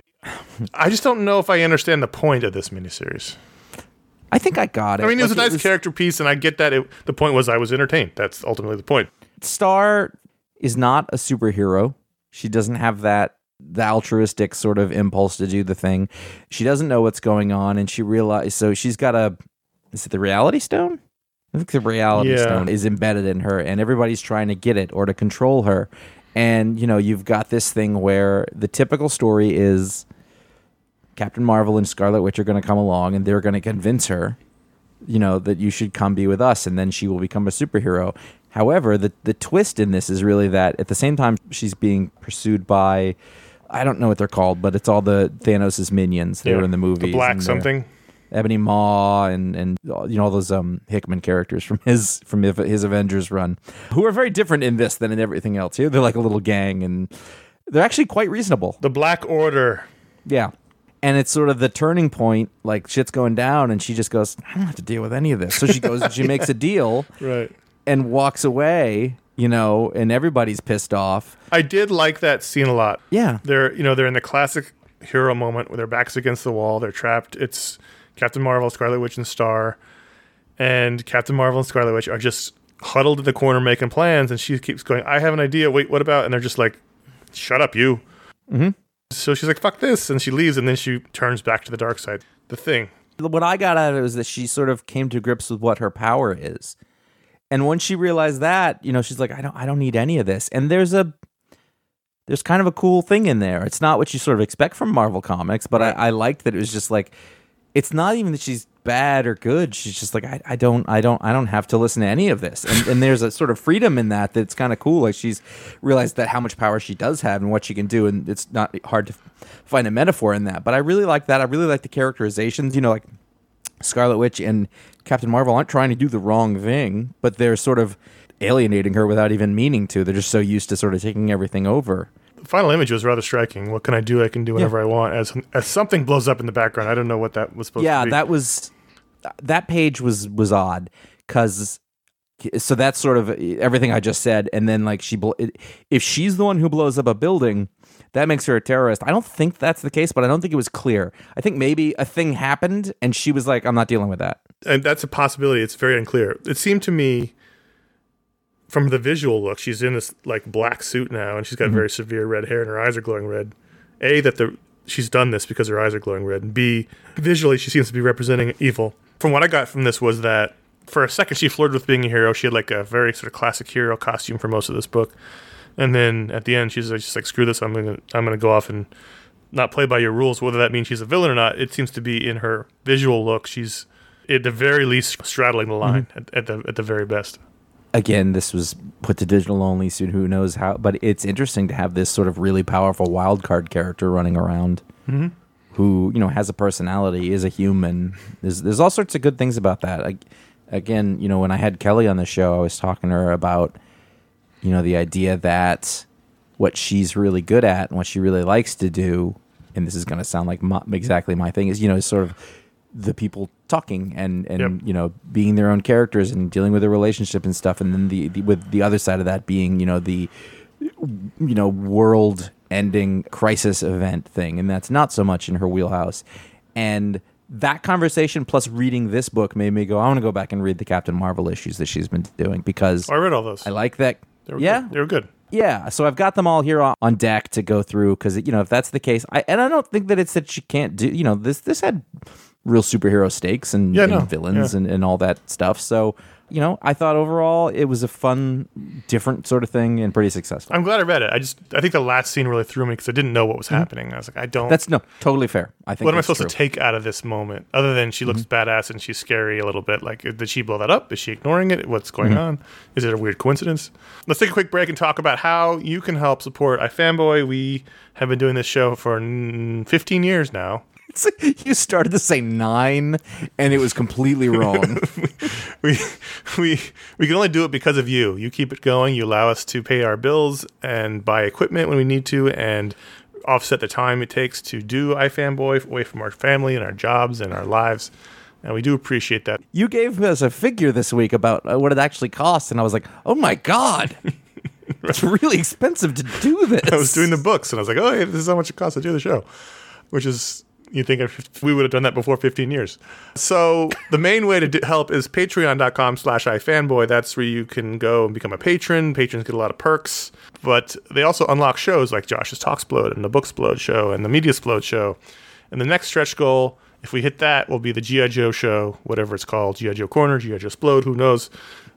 [SPEAKER 4] I just don't know if I understand the point of this miniseries.
[SPEAKER 2] I think I got it.
[SPEAKER 4] I mean, it was a
[SPEAKER 2] Like,
[SPEAKER 4] nice character piece, and I get that. It, the point was I was entertained. That's ultimately the point.
[SPEAKER 2] Star is not a superhero. She doesn't have that the altruistic sort of impulse to do the thing. She doesn't know what's going on, and she realizes. So she's got a. Is it the Reality Stone? I think the Reality
[SPEAKER 4] Yeah.
[SPEAKER 2] Stone is embedded in her, and everybody's trying to get it or to control her. And you know, you've got this thing where the typical story is Captain Marvel and Scarlet Witch are going to come along, and they're going to convince her, you know, that you should come be with us, and then she will become a superhero. However, the the twist in this is really that at the same time she's being pursued by, I don't know what they're called, but it's all the Thanos' minions. They
[SPEAKER 4] Yeah.
[SPEAKER 2] were in the movies.
[SPEAKER 4] The Black
[SPEAKER 2] and they're-
[SPEAKER 4] something.
[SPEAKER 2] Ebony Maw and and you know all those um Hickman characters from his from his Avengers run, who are very different in this than in everything else. Here they're like a little gang, and they're actually quite reasonable.
[SPEAKER 4] The Black Order.
[SPEAKER 2] Yeah. And it's sort of the turning point, like shit's going down, and she just goes, I don't have to deal with any of this. So she goes and she makes a deal
[SPEAKER 4] Right.
[SPEAKER 2] and walks away, you know, and everybody's pissed off.
[SPEAKER 4] I did like that scene a lot.
[SPEAKER 2] Yeah.
[SPEAKER 4] They're, you know, they're in the classic hero moment where their backs against the wall. They're trapped. It's Captain Marvel, Scarlet Witch, and Star. And Captain Marvel and Scarlet Witch are just huddled in the corner making plans, and she keeps going, I have an idea. Wait, what about? And they're just like, shut up, you.
[SPEAKER 2] Mm-hmm.
[SPEAKER 4] So she's like, fuck this. And she leaves, and then she turns back to the dark side. The Thing.
[SPEAKER 2] What I got out of it was that she sort of came to grips with what her power is. And once she realized that, you know, she's like, I don't I don't need any of this. And there's a there's kind of a cool thing in there. It's not what you sort of expect from Marvel Comics, but I, I liked that it was just like, it's not even that she's bad or good. She's just like, I, I don't, I don't, I don't have to listen to any of this. And, and there's a sort of freedom in that that's kind of cool. Like she's realized that how much power she does have and what she can do, and it's not hard to find a metaphor in that. But I really like that. I really like the characterizations. You know, like Scarlet Witch and Captain Marvel aren't trying to do the wrong thing, but they're sort of alienating her without even meaning to. They're just so used to sort of taking everything over.
[SPEAKER 4] The final image was rather striking. What can I do? I can do whatever yeah. I want. As as something blows up in the background. I don't know what that was supposed
[SPEAKER 2] yeah,
[SPEAKER 4] to be.
[SPEAKER 2] Yeah, that was that page was was odd because so that's sort of everything I just said. And then like she, if she's the one who blows up a building, that makes her a terrorist. I don't think that's the case, but I don't think it was clear. I think maybe a thing happened and she was like, I'm not dealing with that.
[SPEAKER 4] And that's a possibility. It's very unclear. It seemed to me, from the visual look, she's in this like black suit now, and she's got mm-hmm. very severe red hair, and her eyes are glowing red. A, that the she's done this because her eyes are glowing red. And B, visually, she seems to be representing evil. From what I got from this was that for a second she flirted with being a hero. She had like a very sort of classic hero costume for most of this book, and then at the end she's just like, screw this, I'm gonna I'm gonna go off and not play by your rules. Whether that means she's a villain or not, it seems to be in her visual look. She's at the very least straddling the line mm-hmm. at, at the at the very best.
[SPEAKER 2] Again, this was put to digital only, so who knows how. But it's interesting to have this sort of really powerful wild card character running around,
[SPEAKER 4] mm-hmm.
[SPEAKER 2] who you know has a personality, is a human. There's there's all sorts of good things about that. I, again, you know, when I had Kelly on the show, I was talking to her about, you know, the idea that what she's really good at and what she really likes to do, and this is going to sound like my, exactly my thing, is you know sort of the people talking and, and yep. you know being their own characters and dealing with a relationship and stuff, and then the, the with the other side of that being you know the you know world ending crisis event thing, and that's not so much in her wheelhouse. And that conversation plus reading this book made me go, I want to go back and read the Captain Marvel issues that she's been doing, because
[SPEAKER 4] oh, I read all those.
[SPEAKER 2] I like that.
[SPEAKER 4] They were
[SPEAKER 2] yeah,
[SPEAKER 4] good. They were good.
[SPEAKER 2] Yeah, so I've got them all here on, on deck to go through, because you know if that's the case, I and I don't think that it's that she can't do. You know this this had real superhero stakes and,
[SPEAKER 4] yeah,
[SPEAKER 2] and
[SPEAKER 4] no.
[SPEAKER 2] villains
[SPEAKER 4] yeah.
[SPEAKER 2] and, and all that stuff. So, you know, I thought overall it was a fun, different sort of thing and pretty successful.
[SPEAKER 4] I'm glad I read it. I just, I think the last scene really threw me because I didn't know what was mm-hmm. happening. I was like, I don't.
[SPEAKER 2] That's no, totally fair. I think.
[SPEAKER 4] What am I
[SPEAKER 2] that's
[SPEAKER 4] supposed
[SPEAKER 2] true.
[SPEAKER 4] to take out of this moment other than she looks mm-hmm. badass and she's scary a little bit? Like, did she blow that up? Is she ignoring it? What's going mm-hmm. on? Is it a weird coincidence? Let's take a quick break and talk about how you can help support iFanboy. We have been doing this show for fifteen years now.
[SPEAKER 2] You started to say nine, and it was completely wrong.
[SPEAKER 4] we, we we can only do it because of you. You keep it going. You allow us to pay our bills and buy equipment when we need to, and offset the time it takes to do iFanboy away from our family and our jobs and our lives. And we do appreciate that.
[SPEAKER 2] You gave us a figure this week about uh, what it actually costs, and I was like, oh my God. It's really expensive to do this.
[SPEAKER 4] I was doing the books, and I was like, oh, hey, this is how much it costs to do the show, which is... You think if we would have done that before fifteen years. So the main way to do, help is patreon.com slash iFanboy. That's where you can go and become a patron. Patrons get a lot of perks. But they also unlock shows like Josh's Talksplode and the Booksplode show and the Mediasplode show. And the next stretch goal, if we hit that, will be the G I. Joe show, whatever it's called, G I. Joe Corner, G I. Joe Splode, who knows.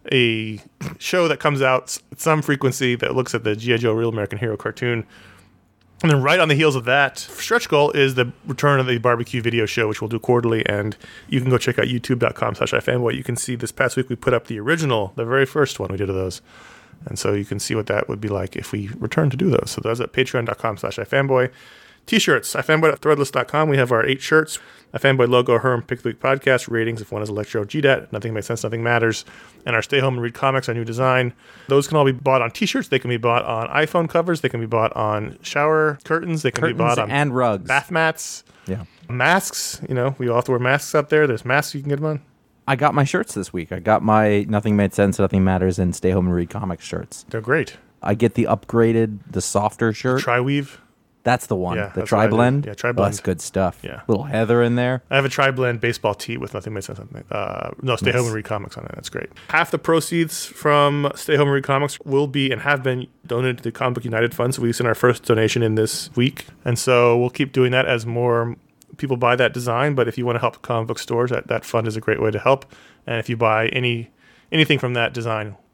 [SPEAKER 4] A show that comes out at some frequency that looks at the G I. Joe Real American Hero cartoon. And then right on the heels of that stretch goal is the return of the barbecue video show, which we'll do quarterly. And you can go check out youtube.com slash iFanboy. You can see this past week we put up the original, the very first one we did of those. And so you can see what that would be like if we return to do those. So those at patreon.com slash iFanboy. T-shirts, iFanboy dot threadless dot com. We have our eight shirts. iFanboy logo, Herm, Pick the Week podcast, ratings if one is Electro, G D A T, Nothing Makes Sense, Nothing Matters, and our Stay Home and Read Comics, our new design. Those can all be bought on T-shirts. They can be bought on iPhone covers. They can be bought on shower curtains. They can
[SPEAKER 2] curtains
[SPEAKER 4] be bought on
[SPEAKER 2] and rugs,
[SPEAKER 4] bath mats.
[SPEAKER 2] Yeah,
[SPEAKER 4] masks. You know, we all have to wear masks out there. There's masks you can get them on.
[SPEAKER 2] I got my shirts this week. I got my Nothing Made Sense, Nothing Matters, and Stay Home and Read Comics shirts.
[SPEAKER 4] They're great.
[SPEAKER 2] I get the upgraded, the softer shirt.
[SPEAKER 4] Tri-weave.
[SPEAKER 2] That's the one.
[SPEAKER 4] Yeah,
[SPEAKER 2] the tri-blend.
[SPEAKER 4] Yeah, tri-blend.
[SPEAKER 2] Oh, that's good stuff.
[SPEAKER 4] Yeah.
[SPEAKER 2] Little heather in there.
[SPEAKER 4] I have a tri-blend baseball tee with Nothing Makes Sense. Uh, no, Stay
[SPEAKER 2] Nice.
[SPEAKER 4] Home and Read Comics on it. That's great. Half the proceeds from Stay Home and Read Comics will be and have been donated to the Comic Book United Fund. So we sent our first donation in this week. And so we'll keep doing that as more people buy that design. But if you want to help comic book stores, that, that fund is a great way to help. And if you buy any anything from that design,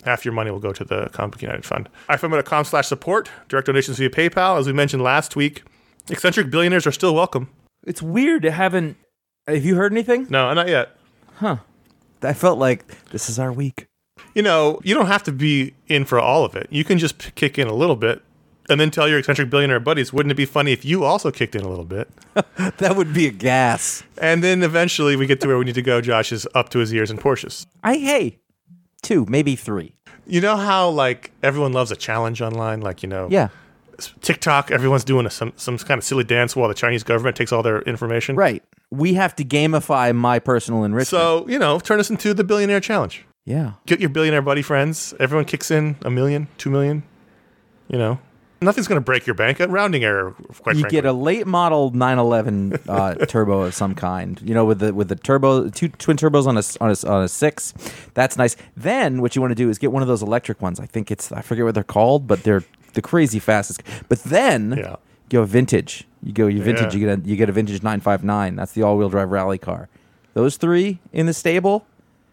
[SPEAKER 4] Half your money will go to the Comic Book United Fund. i f m dot com slash support. Direct donations via PayPal. As we mentioned last week, eccentric billionaires are still welcome.
[SPEAKER 2] It's weird to haven't. Have you heard anything?
[SPEAKER 4] No, not yet.
[SPEAKER 2] Huh. I felt like this is our week.
[SPEAKER 4] You know, you don't have to be in for all of it. You can just p- kick in a little bit and then tell your eccentric billionaire buddies, wouldn't it be funny if you also kicked in a little bit?
[SPEAKER 2] That would be a gas.
[SPEAKER 4] And then eventually we get to where we need to go. Josh is up to his ears in Porsches.
[SPEAKER 2] I hey, two, maybe three.
[SPEAKER 4] You know how, like, everyone loves a challenge online? Like, you know,
[SPEAKER 2] Yeah.
[SPEAKER 4] TikTok, everyone's doing a, some, some kind of silly dance while the Chinese government takes all their information.
[SPEAKER 2] Right. We have to gamify my personal enrichment.
[SPEAKER 4] So, you know, turn us into the billionaire challenge.
[SPEAKER 2] Yeah.
[SPEAKER 4] Get your billionaire buddy friends. Everyone kicks in a million, two million. You know, nothing's going to break your bank. A rounding error, quite
[SPEAKER 2] You
[SPEAKER 4] frankly.
[SPEAKER 2] get a late model nine eleven uh, turbo of some kind, you know, with the with the turbo, two twin turbos on a on a, on a six. That's nice. Then what you want to do is get one of those electric ones. I think it's I forget what they're called, but they're the crazy fastest. But then
[SPEAKER 4] Yeah.
[SPEAKER 2] you go vintage. You go your vintage.
[SPEAKER 4] Yeah.
[SPEAKER 2] You get a you get a vintage nine fifty-nine. That's the all wheel drive rally car. Those three in the stable.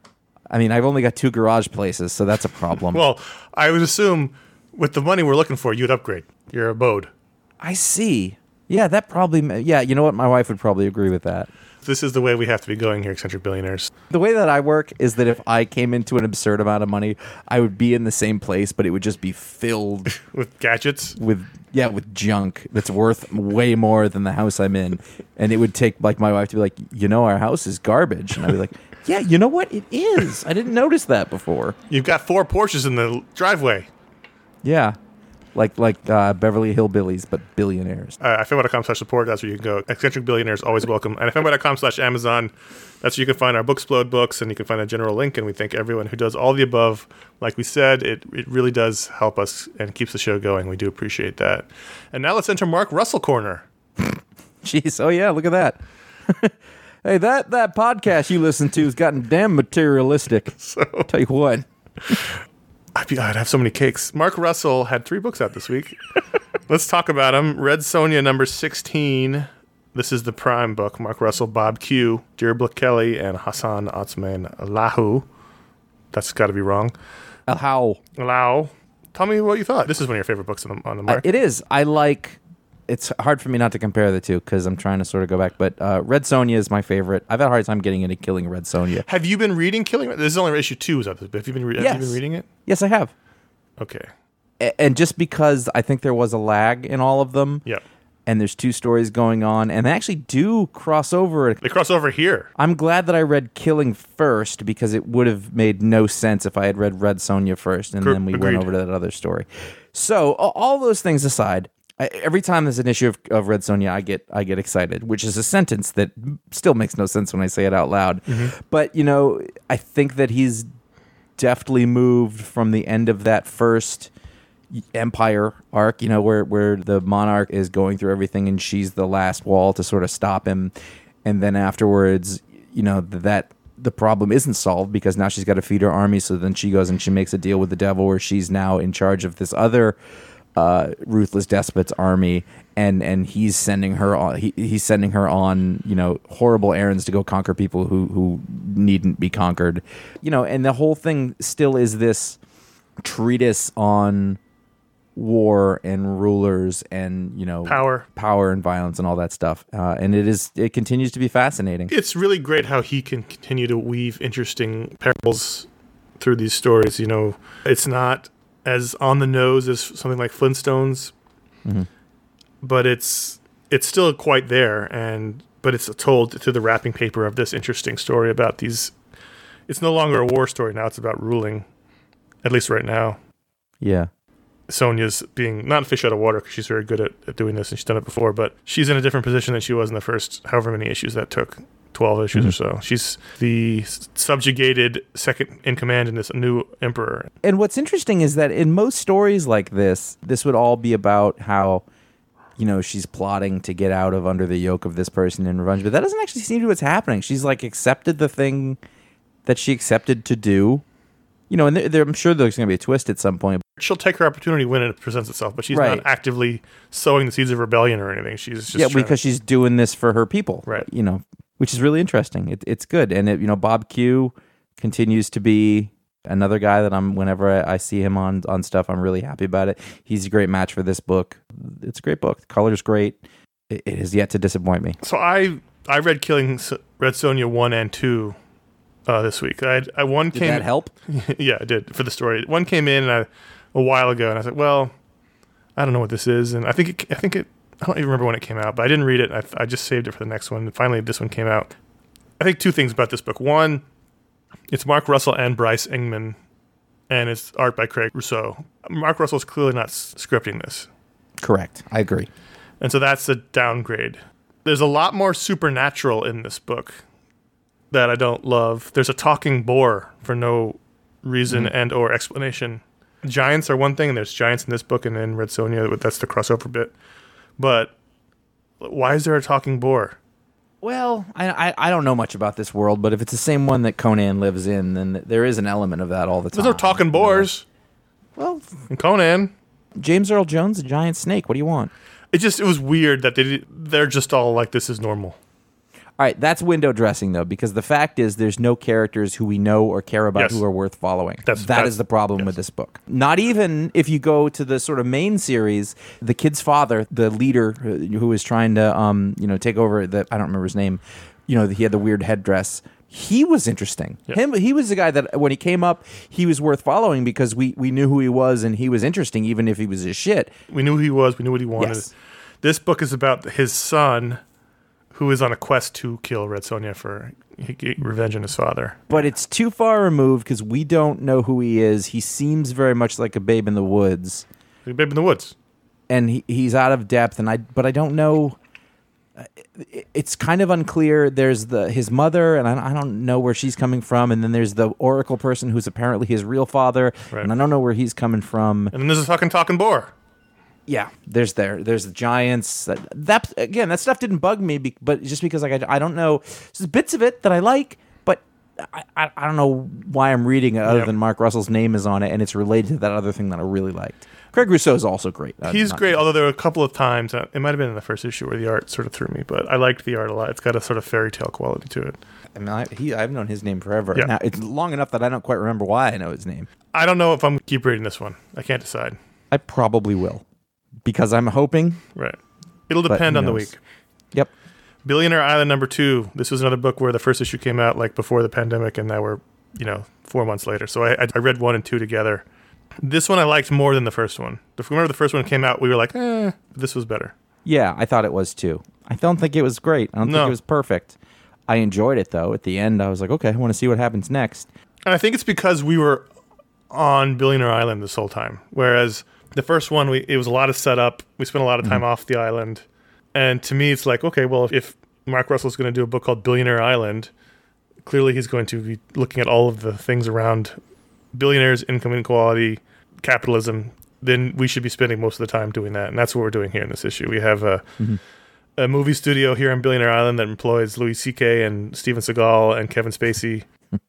[SPEAKER 2] I mean, I've only got two garage places, so that's a problem.
[SPEAKER 4] Well, I would assume with the money we're looking for, you'd upgrade your abode.
[SPEAKER 2] I see. Yeah, that probably. Yeah, you know what? My wife would probably agree with that.
[SPEAKER 4] This is the way we have to be going here, eccentric billionaires.
[SPEAKER 2] The way that I work is that if I came into an absurd amount of money, I would be in the same place, but it would just be filled
[SPEAKER 4] With gadgets.
[SPEAKER 2] with, yeah, with junk that's worth way more than the house I'm in. And it would take, like, my wife to be like, you know, our house is garbage. And I'd be like, yeah, you know what? It is. I didn't notice that before.
[SPEAKER 4] You've got four Porsches in the driveway.
[SPEAKER 2] Yeah. Like like uh, Beverly Hillbillies, but billionaires.
[SPEAKER 4] Uh, I F M dot com slash support. That's where you can go. Eccentric billionaires always welcome. And I F M dot com slash Amazon. That's where you can find our Booksplode books, and you can find a general link. And we thank everyone who does all the above. Like we said, it it really does help us and keeps the show going. We do appreciate that. And now let's enter Mark Russell Corner.
[SPEAKER 2] Jeez, oh yeah, look at that. Hey, that, that podcast you listen to has gotten damn materialistic.
[SPEAKER 4] So
[SPEAKER 2] Tell you what.
[SPEAKER 4] I'd, be, I'd have so many cakes. Mark Russell had three books out this week. Let's talk about them. Red Sonja number sixteen. This is the Prime book. Mark Russell, Bob Q, Deirdre Kelly, and Hassan Otsman Allahu. That's got to be wrong.
[SPEAKER 2] Uh, how?
[SPEAKER 4] Allahu. Tell me what you thought. This is one of your favorite books on the, on the
[SPEAKER 2] Uh,
[SPEAKER 4] market.
[SPEAKER 2] it is. I like. It's hard for me not to compare the two because I'm trying to sort of go back. But uh, Red Sonja is my favorite. I've had a hard time getting into Killing Red Sonja.
[SPEAKER 4] Have you been reading Killing? This is only issue two. Is that? But have you been? Re- have
[SPEAKER 2] Yes.
[SPEAKER 4] you been reading it?
[SPEAKER 2] Yes, I have.
[SPEAKER 4] Okay.
[SPEAKER 2] A- and just because I think there was a lag in all of them,
[SPEAKER 4] Yep.
[SPEAKER 2] and there's two stories going on, and they actually do cross over.
[SPEAKER 4] They cross over here.
[SPEAKER 2] I'm glad that I read Killing first because it would have made no sense if I had read Red Sonja first and
[SPEAKER 4] Gr-
[SPEAKER 2] then we
[SPEAKER 4] agreed.
[SPEAKER 2] went over to that other story. So a- all those things aside, I, every time there's an issue of, of Red Sonja, I get I get excited, which is a sentence that still makes no sense when I say it out loud.
[SPEAKER 4] Mm-hmm.
[SPEAKER 2] But you know, I think that he's deftly moved from the end of that first Empire arc, you know, where where the monarch is going through everything and she's the last wall to sort of stop him, and then afterwards, you know, that the problem isn't solved because now she's got to feed her army. So then she goes and she makes a deal with the devil where she's now in charge of this other uh, ruthless despot's army, and and he's sending her on he, he's sending her on you know horrible errands to go conquer people who who needn't be conquered, you know, and the whole thing still is this treatise on war and rulers and you know
[SPEAKER 4] Power.
[SPEAKER 2] power and violence and all that stuff, uh, and it is it continues to be fascinating.
[SPEAKER 4] It's really great how he can continue to weave interesting parables through these stories. You know, it's not as on the nose as something like Flintstones,
[SPEAKER 2] Mm-hmm.
[SPEAKER 4] but it's it's still quite there. And but it's told through the wrapping paper of this interesting story about these. It's no longer a war story now; it's about ruling, at least right now.
[SPEAKER 2] Yeah.
[SPEAKER 4] Sonja's being not a fish out of water because she's very good at, at doing this and she's done it before, but she's in a different position than she was in the first however many issues that took, twelve issues or so. She's the subjugated second in command in this new emperor.
[SPEAKER 2] And what's interesting is that in most stories like this, this would all be about how, you know, she's plotting to get out of under the yoke of this person in revenge. But that doesn't actually seem to be what's happening. She's like accepted the thing that she accepted to do. You know, and there, there, I'm sure there's going to be a twist at some point.
[SPEAKER 4] She'll take her opportunity when it presents itself, but she's
[SPEAKER 2] Right.
[SPEAKER 4] not actively sowing the seeds of rebellion or anything. She's just
[SPEAKER 2] Yeah,
[SPEAKER 4] trying
[SPEAKER 2] because she's doing this for her people.
[SPEAKER 4] Right.
[SPEAKER 2] You know, which is really interesting. It, it's good. And, it, you know, Bob Q continues to be Another guy that I'm, whenever I, I see him on, on stuff, I'm really happy about it. He's a great match for this book. It's a great book. The color's great. It, it has yet to disappoint me.
[SPEAKER 4] So I I read Killing S- Red Sonja one and two uh, this week. I, I one
[SPEAKER 2] Did
[SPEAKER 4] came.
[SPEAKER 2] that help?
[SPEAKER 4] Yeah, it did for the story. One came in and I, a while ago, and I was like, well, I don't know what this is, and I think it, I think it. I don't even remember when it came out, but I didn't read it. I, I just saved it for the next one. And finally, this one came out. I think two things about this book. One, it's Mark Russell and Bryce Ingman, and it's art by Craig Rousseau. Mark Russell's clearly not s- scripting this.
[SPEAKER 2] Correct. I agree.
[SPEAKER 4] And so that's a downgrade. There's a lot more supernatural in this book that I don't love. There's a talking boar for no reason mm-hmm. and or explanation. Giants are one thing, and there's giants in this book and in Red Sonja. That's the crossover bit. But why is there a talking boar?
[SPEAKER 2] Well, I, I I don't know much about this world, but if it's the same one that Conan lives in, then there is an element of that all the time.
[SPEAKER 4] There's no talking boars.
[SPEAKER 2] Well,
[SPEAKER 4] in Conan.
[SPEAKER 2] James Earl Jones, a giant snake. What do you want?
[SPEAKER 4] It just it was weird that they they're just all like, this is normal.
[SPEAKER 2] All right, that's window dressing though, because the fact is there's no characters who we know or care about
[SPEAKER 4] Yes.
[SPEAKER 2] who are worth following.
[SPEAKER 4] That's-
[SPEAKER 2] that
[SPEAKER 4] that's-
[SPEAKER 2] is the problem
[SPEAKER 4] yes.
[SPEAKER 2] with this book. Not even if you go to the sort of main series, the kid's father, the leader uh, who was trying to um you know take over the I don't remember his name. You know, he had the weird headdress. He was interesting.
[SPEAKER 4] Yeah.
[SPEAKER 2] Him, he was the guy that when he came up, he was worth following because we, we knew who he was and he was interesting, even if he was a shit.
[SPEAKER 4] We knew who he was. We knew what he wanted.
[SPEAKER 2] Yes.
[SPEAKER 4] This book is about his son, who is on a quest to kill Red Sonja for revenge on his father.
[SPEAKER 2] But it's too far removed because we don't know who he is. He seems very much like a babe in the woods,
[SPEAKER 4] Like a babe in the woods.
[SPEAKER 2] and he, he's out of depth. And I, but I don't know. Uh, it- It's kind of unclear. There's the his mother, and I, I don't know where she's coming from. And then there's the Oracle person who's apparently his real father,
[SPEAKER 4] Right.
[SPEAKER 2] and I don't know where he's coming from.
[SPEAKER 4] And then there's a fucking talking boar.
[SPEAKER 2] Yeah, there's there. There's the giants. That, that again, that stuff didn't bug me, be, but just because like I, I don't know, there's bits of it that I like, but I, I, I don't know why I'm reading it other
[SPEAKER 4] Yeah.
[SPEAKER 2] than Mark Russell's name is on it, and it's related to that other thing that I really liked. Craig Rousseau is also great. Uh,
[SPEAKER 4] He's
[SPEAKER 2] not-
[SPEAKER 4] great, although there were a couple of times, uh, it might have been in the first issue where the art sort of threw me, but I liked the art a lot. It's got a sort of fairy tale quality to it.
[SPEAKER 2] I mean, I, he, I've known his name forever.
[SPEAKER 4] Yeah.
[SPEAKER 2] Now, it's long enough that I don't quite remember why I know his name.
[SPEAKER 4] I don't know if I'm keep reading this one. I can't decide.
[SPEAKER 2] I probably will, because I'm hoping.
[SPEAKER 4] Right. It'll
[SPEAKER 2] But
[SPEAKER 4] depend
[SPEAKER 2] who
[SPEAKER 4] on the
[SPEAKER 2] knows?
[SPEAKER 4] week.
[SPEAKER 2] Yep.
[SPEAKER 4] Billionaire Island number two. This was another book where the first issue came out like before the pandemic, and now we're, you know, four months later. So I, I read one and two together. This one I liked more than the first one. If you remember the first one came out, we were like, eh, this was better.
[SPEAKER 2] Yeah, I thought it was too. I don't think it was great. I don't
[SPEAKER 4] No.
[SPEAKER 2] think it was perfect. I enjoyed it though. At the end, I was like, okay, I want to see what happens next.
[SPEAKER 4] And I think it's because we were on Billionaire Island this whole time. Whereas the first one, we it was a lot of setup. We spent a lot of time off the island. And to me, it's like, okay, well, if Mark Russell's going to do a book called Billionaire Island, clearly he's going to be looking at all of the things around billionaires, income inequality, capitalism. Then we should be spending most of the time doing that. And that's what we're doing here in this issue. We have a,
[SPEAKER 2] Mm-hmm.
[SPEAKER 4] a movie studio here on Billionaire Island that employs Louis C K and Steven Seagal and Kevin Spacey.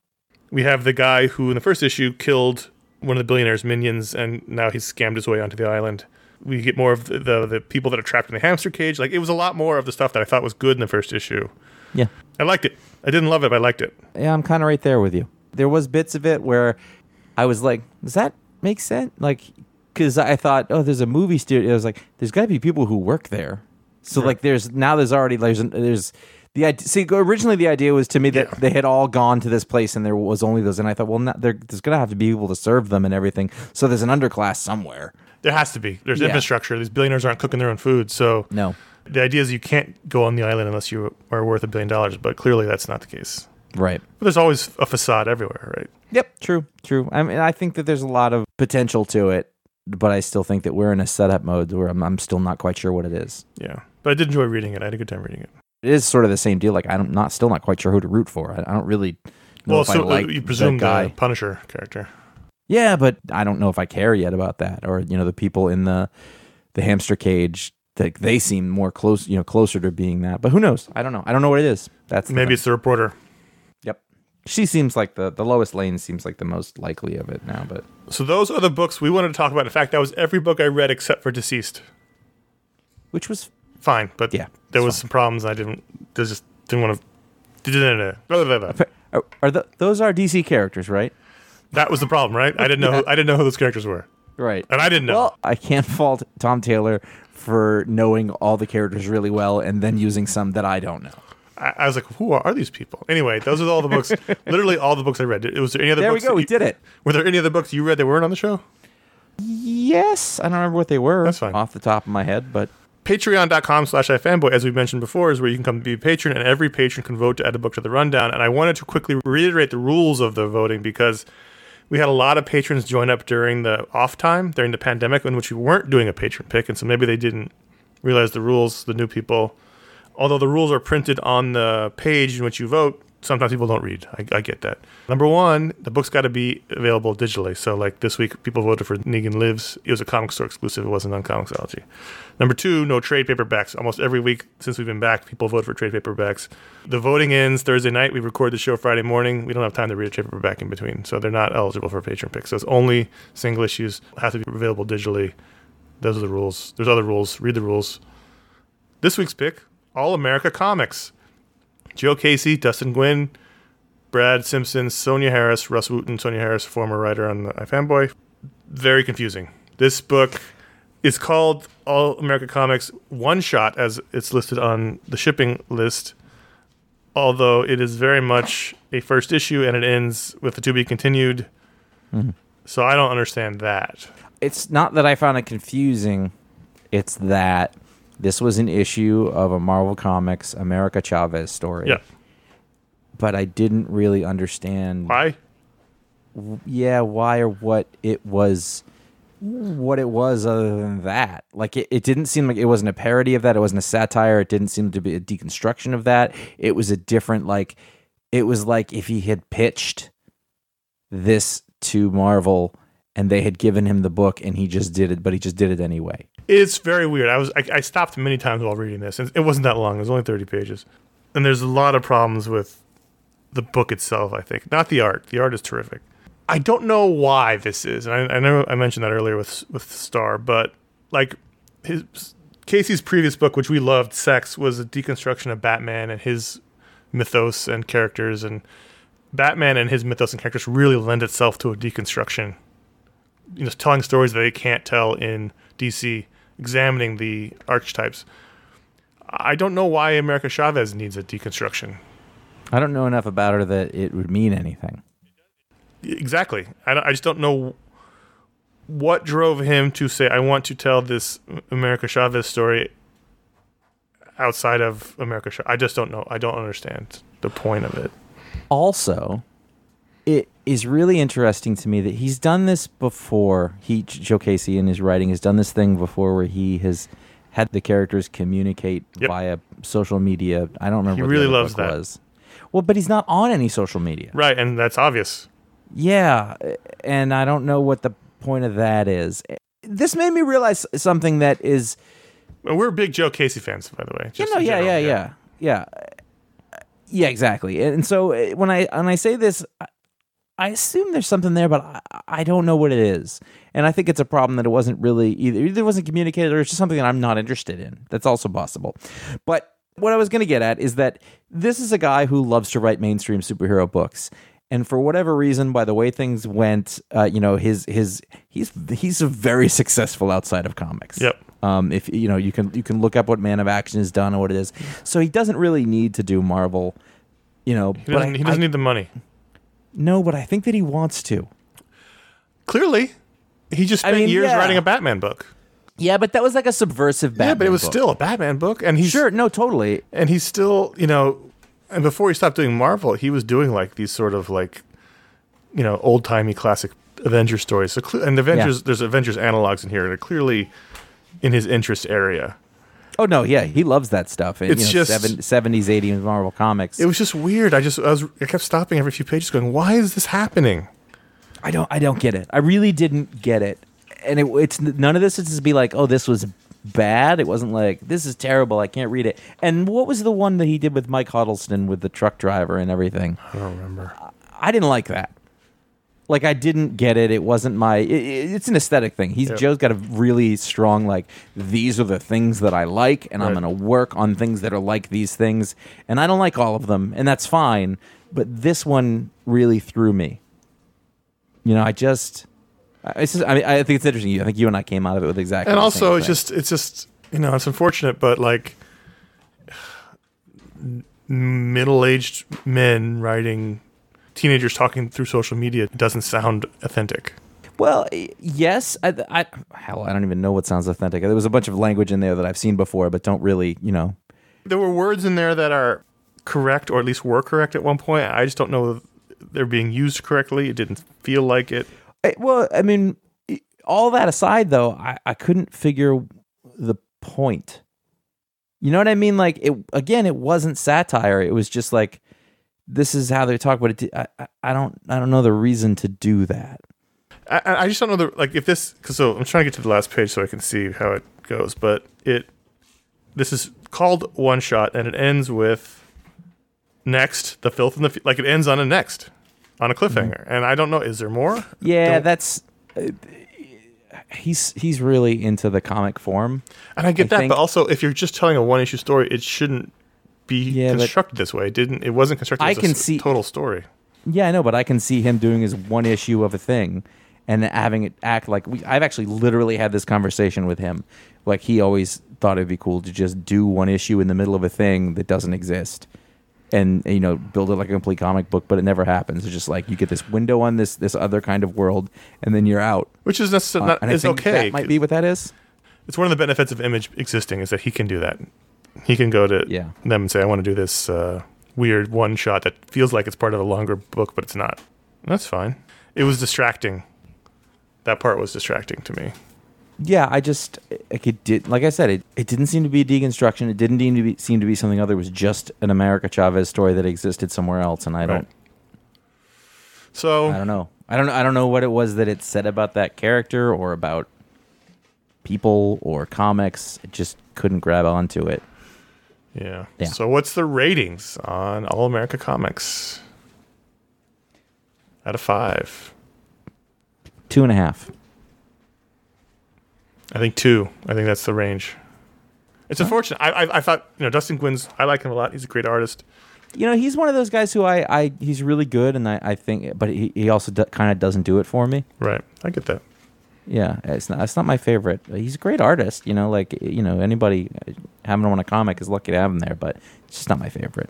[SPEAKER 4] We have the guy who in the first issue killed one of the billionaire's minions, and now he's scammed his way onto the island. We get more of the, the, the people that are trapped in the hamster cage. Like, it was a lot more of the stuff that I thought was good in the first issue.
[SPEAKER 2] Yeah.
[SPEAKER 4] I liked it. I didn't love it, but I liked it.
[SPEAKER 2] Yeah, I'm kind of right there with you. There was bits of it where I was like, does that make sense? Like, because I thought, oh, there's a movie studio. I was like, there's got to be people who work there. So,
[SPEAKER 4] Right.
[SPEAKER 2] like, there's now there's already, there's, there's the idea. See, originally the idea was to me that
[SPEAKER 4] Yeah.
[SPEAKER 2] they had all gone to this place and there was only those. And I thought, well, not, there, there's going to have to be people to serve them and everything. So there's an underclass somewhere.
[SPEAKER 4] There has to be. There's
[SPEAKER 2] Yeah.
[SPEAKER 4] infrastructure. These billionaires aren't cooking their own food. So
[SPEAKER 2] No.
[SPEAKER 4] the idea is you can't go on the island unless you are worth a billion dollars. But clearly that's not the case.
[SPEAKER 2] Right.
[SPEAKER 4] But there's always a facade everywhere, right?
[SPEAKER 2] Yep. True. True. I mean, I think that there's a lot of potential to it, but I still think that we're in a setup mode where I'm, I'm still not quite sure what it is.
[SPEAKER 4] Yeah. But I did enjoy reading it. I had a good time reading it.
[SPEAKER 2] It is sort of the same deal. Like I'm not still not quite sure who to root for. I, I don't really know
[SPEAKER 4] Well,
[SPEAKER 2] if
[SPEAKER 4] so
[SPEAKER 2] I like
[SPEAKER 4] you presume
[SPEAKER 2] that guy.
[SPEAKER 4] the Punisher character.
[SPEAKER 2] Yeah, but I don't know if I care yet about that, or you know, the people in the the hamster cage. That they seem more close, you know, closer to being that. But who knows? I don't know. I don't know what it is. That's the
[SPEAKER 4] Maybe
[SPEAKER 2] thing.
[SPEAKER 4] it's the reporter.
[SPEAKER 2] Yep. She seems like the the Lois Lane seems like the most likely of it now. But
[SPEAKER 4] So those are the books we wanted to talk about. In fact, that was every book I read except for Deceased.
[SPEAKER 2] which was
[SPEAKER 4] Fine, but
[SPEAKER 2] Yeah,
[SPEAKER 4] there
[SPEAKER 2] it's
[SPEAKER 4] was
[SPEAKER 2] fine.
[SPEAKER 4] some problems. I didn't. I just didn't want to.
[SPEAKER 2] are, are the, those are D C characters, right?
[SPEAKER 4] That was the problem, right? I didn't know. Who, I didn't know who those characters were,
[SPEAKER 2] Right.
[SPEAKER 4] and I didn't know.
[SPEAKER 2] Well, I can't fault Tom Taylor for knowing all the characters really well and then using some that I don't know.
[SPEAKER 4] I, I was like, who are, are these people? Anyway, those are all the books. Literally all the books I read. Was there any other?
[SPEAKER 2] There we
[SPEAKER 4] books
[SPEAKER 2] go.
[SPEAKER 4] that
[SPEAKER 2] We
[SPEAKER 4] you-
[SPEAKER 2] did it.
[SPEAKER 4] Were there any other books you read that weren't on the show?
[SPEAKER 2] Yes. I don't remember what they were
[SPEAKER 4] That's fine.
[SPEAKER 2] off the top of my head, but
[SPEAKER 4] Patreon.com slash iFanboy, as we mentioned before, is where you can come be a patron, and every patron can vote to add a book to the rundown. And I wanted to quickly reiterate the rules of the voting because we had a lot of patrons join up during the off time, during the pandemic, in which we weren't doing a patron pick, and so maybe they didn't realize the rules, the new people. Although the rules are printed on the page in which you vote, sometimes people don't read. I, I get that. Number one, the book's got to be available digitally. So like this week, people voted for Negan Lives. It was a comic store exclusive. It wasn't on Comixology. Number two, no trade paperbacks. Almost every week since we've been back, people vote for trade paperbacks. The voting ends Thursday night. We record the show Friday morning. We don't have time to read a trade paperback in between. So they're not eligible for patron picks. So it's only single issues, have to be available digitally. Those are the rules. There's other rules. Read the rules. This week's pick, All America Comics. Joe Casey, Dustin Gwynn, Brad Simpson, Sonia Harris, Russ Wooten, Sonia Harris, former writer on the iFanboy. Very confusing. This book is called All America Comics One Shot, as it's listed on the shipping list, although it is very much a first issue and it ends with the to be continued. Mm-hmm. So I don't understand that.
[SPEAKER 2] it's not that I found it confusing. It's that this was an issue of a Marvel Comics America Chavez story.
[SPEAKER 4] Yeah.
[SPEAKER 2] But I didn't really understand
[SPEAKER 4] Why?
[SPEAKER 2] yeah, why or what it was what it was other than that. Like it, it didn't seem like it wasn't a parody of that, it wasn't a satire, it didn't seem to be a deconstruction of that. It was a different like it was like if he had pitched this to Marvel and they had given him the book and he just did it, but he just did it anyway.
[SPEAKER 4] It's very weird. I was I, I stopped many times while reading this, and it wasn't that long. It was only thirty pages, and there's a lot of problems with the book itself. I think not the art. The art is terrific. I don't know why this is, and I, I know I mentioned that earlier with with Star, but like his Casey's previous book, which we loved, Sex, was a deconstruction of Batman and his mythos and characters, and Batman and his mythos and characters really lend itself to a deconstruction. You know, telling stories that they can't tell in D C, examining the archetypes. I don't know why America Chavez needs a deconstruction.
[SPEAKER 2] I don't know enough about her that it would mean anything.
[SPEAKER 4] Exactly. I, don't, I just don't know what drove him to say, I want to tell this America Chavez story outside of America Chavez. I just don't know. I don't understand the point of it.
[SPEAKER 2] Also, it is really interesting to me that he's done this before. He, Joe Casey, in his writing, has done this thing before where he has had the characters communicate
[SPEAKER 4] Yep.
[SPEAKER 2] via social media. I don't remember
[SPEAKER 4] He
[SPEAKER 2] what
[SPEAKER 4] really
[SPEAKER 2] the other
[SPEAKER 4] loves
[SPEAKER 2] book
[SPEAKER 4] that.
[SPEAKER 2] was. Well, but he's not on any social media.
[SPEAKER 4] Right, and that's obvious.
[SPEAKER 2] Yeah, and I don't know what the point of that is. This made me realize something that is...
[SPEAKER 4] Well, we're big Joe Casey fans, by the way.
[SPEAKER 2] You
[SPEAKER 4] just
[SPEAKER 2] know,
[SPEAKER 4] in
[SPEAKER 2] yeah,
[SPEAKER 4] general.
[SPEAKER 2] yeah, yeah, yeah, yeah, exactly. And so uh, when I when I say this, I, I assume there's something there, but I, I don't know what it is. And I think it's a problem that it wasn't really either. Either it wasn't communicated, or it's just something that I'm not interested in. That's also possible. But what I was going to get at is that this is a guy who loves to write mainstream superhero books. And for whatever reason, by the way things went, uh, you know, his his he's he's very successful outside of comics.
[SPEAKER 4] Yep.
[SPEAKER 2] Um, if you know, you can you can look up what Man of Action has done or what it is. So he doesn't really need to do Marvel. You know,
[SPEAKER 4] He
[SPEAKER 2] but
[SPEAKER 4] doesn't,
[SPEAKER 2] I-
[SPEAKER 4] he doesn't
[SPEAKER 2] I-
[SPEAKER 4] need the money.
[SPEAKER 2] No, but I think that he wants to.
[SPEAKER 4] Clearly. He just
[SPEAKER 2] I
[SPEAKER 4] spent
[SPEAKER 2] mean,
[SPEAKER 4] years
[SPEAKER 2] yeah.
[SPEAKER 4] writing a Batman book.
[SPEAKER 2] Yeah, but that was like a subversive Batman
[SPEAKER 4] yeah, but it was
[SPEAKER 2] book.
[SPEAKER 4] still a Batman book, and he's
[SPEAKER 2] Sure, no, totally.
[SPEAKER 4] and he's still, you know, and before he stopped doing Marvel, he was doing like these sort of like, you know, old timey classic Avengers stories. So cle- and the Avengers,
[SPEAKER 2] Yeah.
[SPEAKER 4] there's Avengers analogs in here that are clearly in his interest area.
[SPEAKER 2] Oh no, yeah, he loves that stuff. And,
[SPEAKER 4] It's
[SPEAKER 2] you know,
[SPEAKER 4] just-
[SPEAKER 2] seven, seventies, eighties Marvel comics.
[SPEAKER 4] It was just weird. I just I was I kept stopping every few pages, going, "Why is this happening?"
[SPEAKER 2] I don't, I don't get it. I really didn't get it. And it, it's none of this is to be like, oh, this was bad. It wasn't like this is terrible. I can't read it. And what was the one that he did with Mike Huddleston with the truck driver and everything?
[SPEAKER 4] I don't remember.
[SPEAKER 2] I didn't like that. Like I didn't get it. It wasn't my. It, it- it's an aesthetic thing. He's
[SPEAKER 4] Yeah.
[SPEAKER 2] Joe's got a really strong like. These are the things that I like, and I'm
[SPEAKER 4] Right.
[SPEAKER 2] going to work on things that are like these things. And I don't like all of them, and that's fine. But this one really threw me. You know, I just, I- it's just, I mean, I think it's interesting. I think you and I came out of it with exactly.
[SPEAKER 4] And
[SPEAKER 2] the
[SPEAKER 4] also,
[SPEAKER 2] same
[SPEAKER 4] it's
[SPEAKER 2] thing.
[SPEAKER 4] just, it's just, you know, it's unfortunate, but like middle-aged men writing teenagers talking through social media doesn't sound authentic.
[SPEAKER 2] Well, y- yes. I, I, hell, I don't even know what sounds authentic. There was a bunch of language in there that I've seen before, but don't really, you know.
[SPEAKER 4] There were words in there that are correct, or at least were correct at one point. I just don't know if they're being used correctly. It didn't feel like it.
[SPEAKER 2] I- well, I mean, y- all that aside, though, I, I couldn't figure the point. You know what I mean? Like, it again, it wasn't satire. It was just like, this is how they talk about it. I, I, I don't, I don't know the reason to do that.
[SPEAKER 4] I, I just don't know the like if this. Cause so I'm trying to get to the last page so I can see how it goes. But it, this is called One Shot, and it ends with next the filth and the f- like. It ends on a next, on a cliffhanger,
[SPEAKER 2] Mm-hmm.
[SPEAKER 4] and I don't know. Is there more?
[SPEAKER 2] Yeah,
[SPEAKER 4] Don't-
[SPEAKER 2] that's. Uh, he's he's really into the comic form.
[SPEAKER 4] And I get
[SPEAKER 2] I
[SPEAKER 4] that,
[SPEAKER 2] think-
[SPEAKER 4] but also if you're just telling a one issue story, it shouldn't be
[SPEAKER 2] Yeah, but-
[SPEAKER 4] constructed this way. It didn't. It wasn't constructed
[SPEAKER 2] I
[SPEAKER 4] as a
[SPEAKER 2] can
[SPEAKER 4] s-
[SPEAKER 2] see-
[SPEAKER 4] total story.
[SPEAKER 2] Yeah, I know, but I can see him doing his one issue of a thing and having it act like we. I've actually literally had this conversation with him. Like, he always thought it'd be cool to just do one issue in the middle of a thing that doesn't exist, and you know, build it like a complete comic book. But it never happens. It's just like you get this window on this this other kind of world, and then you're out.
[SPEAKER 4] Which is necessarily
[SPEAKER 2] Uh,
[SPEAKER 4] not.
[SPEAKER 2] and I
[SPEAKER 4] It's
[SPEAKER 2] think
[SPEAKER 4] okay.
[SPEAKER 2] that might be what that is.
[SPEAKER 4] It's one of the benefits of Image existing is that he can do that. He can go to
[SPEAKER 2] Yeah.
[SPEAKER 4] them and say, "I want to do this uh, weird one shot that feels like it's part of a longer book, but it's not." And that's fine. It was distracting. That part was distracting to me.
[SPEAKER 2] Yeah, I just like it did. Like I said, it, it didn't seem to be a deconstruction. It didn't seem to be seem to be something other. It was just an America Chavez story that existed somewhere else, and I don't.
[SPEAKER 4] Right. So
[SPEAKER 2] I don't know. I don't. I don't know what it was that it said about that character or about people or comics. It just couldn't grab onto it.
[SPEAKER 4] yeah.
[SPEAKER 2] Yeah.
[SPEAKER 4] So what's the ratings on All America Comics? Out of five,
[SPEAKER 2] Two and a half.
[SPEAKER 4] I think two. I think that's the range. It's unfortunate. I, I I thought you know Dustin Gwyn's. I like him a lot. He's a great artist.
[SPEAKER 2] You know, he's one of those guys who I, I he's really good, and I, I think, but he, he also do, kind of doesn't do it for me.
[SPEAKER 4] Right. I get that.
[SPEAKER 2] Yeah, it's not it's not my favorite. He's a great artist. You know, like you know, anybody having him on a comic is lucky to have him there, but it's just not my favorite.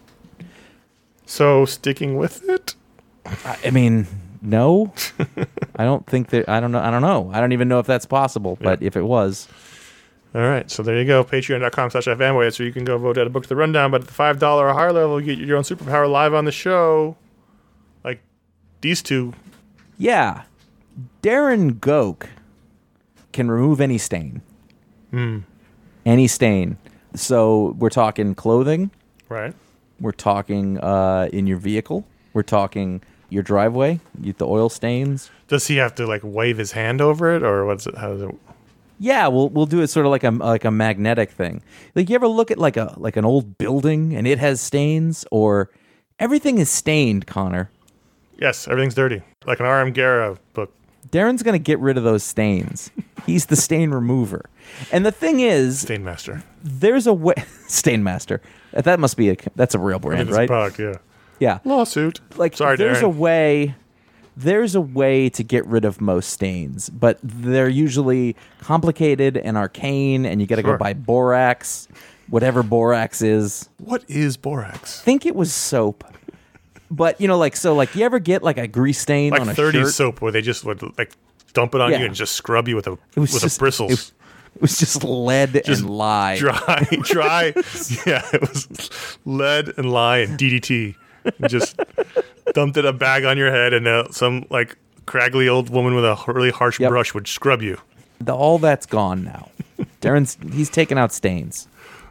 [SPEAKER 4] So sticking with it.
[SPEAKER 2] I, I mean, no, I don't think that. I don't know. I don't know. I don't even know if that's possible. But
[SPEAKER 4] Yeah.
[SPEAKER 2] if it was,
[SPEAKER 4] All right, so there you go. Patreon.com slash fanboy. So you can go vote at a book to the rundown, but at the five dollars or higher level, you get your own superpower live on the show. Like these two.
[SPEAKER 2] yeah, Darren Goke can remove any stain.
[SPEAKER 4] Hmm.
[SPEAKER 2] Any stain. So we're talking clothing.
[SPEAKER 4] Right.
[SPEAKER 2] We're talking uh, in your vehicle. We're talking your driveway. You, the oil stains.
[SPEAKER 4] Does he have to like wave his hand over it, or what's it? How does it?
[SPEAKER 2] Yeah, we'll we'll do it sort of like a like a magnetic thing. Like, you ever look at like a like an old building and it has stains, or everything is stained, Connor.
[SPEAKER 4] Yes, everything's dirty. Like an R M Guerra book.
[SPEAKER 2] Darren's gonna get rid of those stains. He's the stain remover. And the thing is,
[SPEAKER 4] Stain Master.
[SPEAKER 2] there's a way. Stain Master. That must be a that's a real
[SPEAKER 4] I think
[SPEAKER 2] brand,
[SPEAKER 4] it's a
[SPEAKER 2] right?
[SPEAKER 4] product, yeah.
[SPEAKER 2] Yeah.
[SPEAKER 4] Lawsuit.
[SPEAKER 2] Like,
[SPEAKER 4] Sorry,
[SPEAKER 2] there's
[SPEAKER 4] Darren.
[SPEAKER 2] a way there's a way to get rid of most stains, but they're usually complicated and arcane, and you got to
[SPEAKER 4] Sure.
[SPEAKER 2] go buy borax, whatever borax is.
[SPEAKER 4] What is borax?
[SPEAKER 2] I think it was soap, but you know, like so, like you ever get like a grease stain on a
[SPEAKER 4] Like thirties
[SPEAKER 2] shirt?
[SPEAKER 4] soap where they just would like dump it on
[SPEAKER 2] Yeah.
[SPEAKER 4] you and just scrub you with a
[SPEAKER 2] It was
[SPEAKER 4] with
[SPEAKER 2] just
[SPEAKER 4] a bristles.
[SPEAKER 2] It, it was just lead and lye.
[SPEAKER 4] Dry, dry. Yeah, it was lead and lye and D D T. And just dumped it a bag on your head, and uh, some like craggly old woman with a really harsh
[SPEAKER 2] Yep.
[SPEAKER 4] brush would scrub you.
[SPEAKER 2] The, all that's gone now. Darren's he's taking out stains.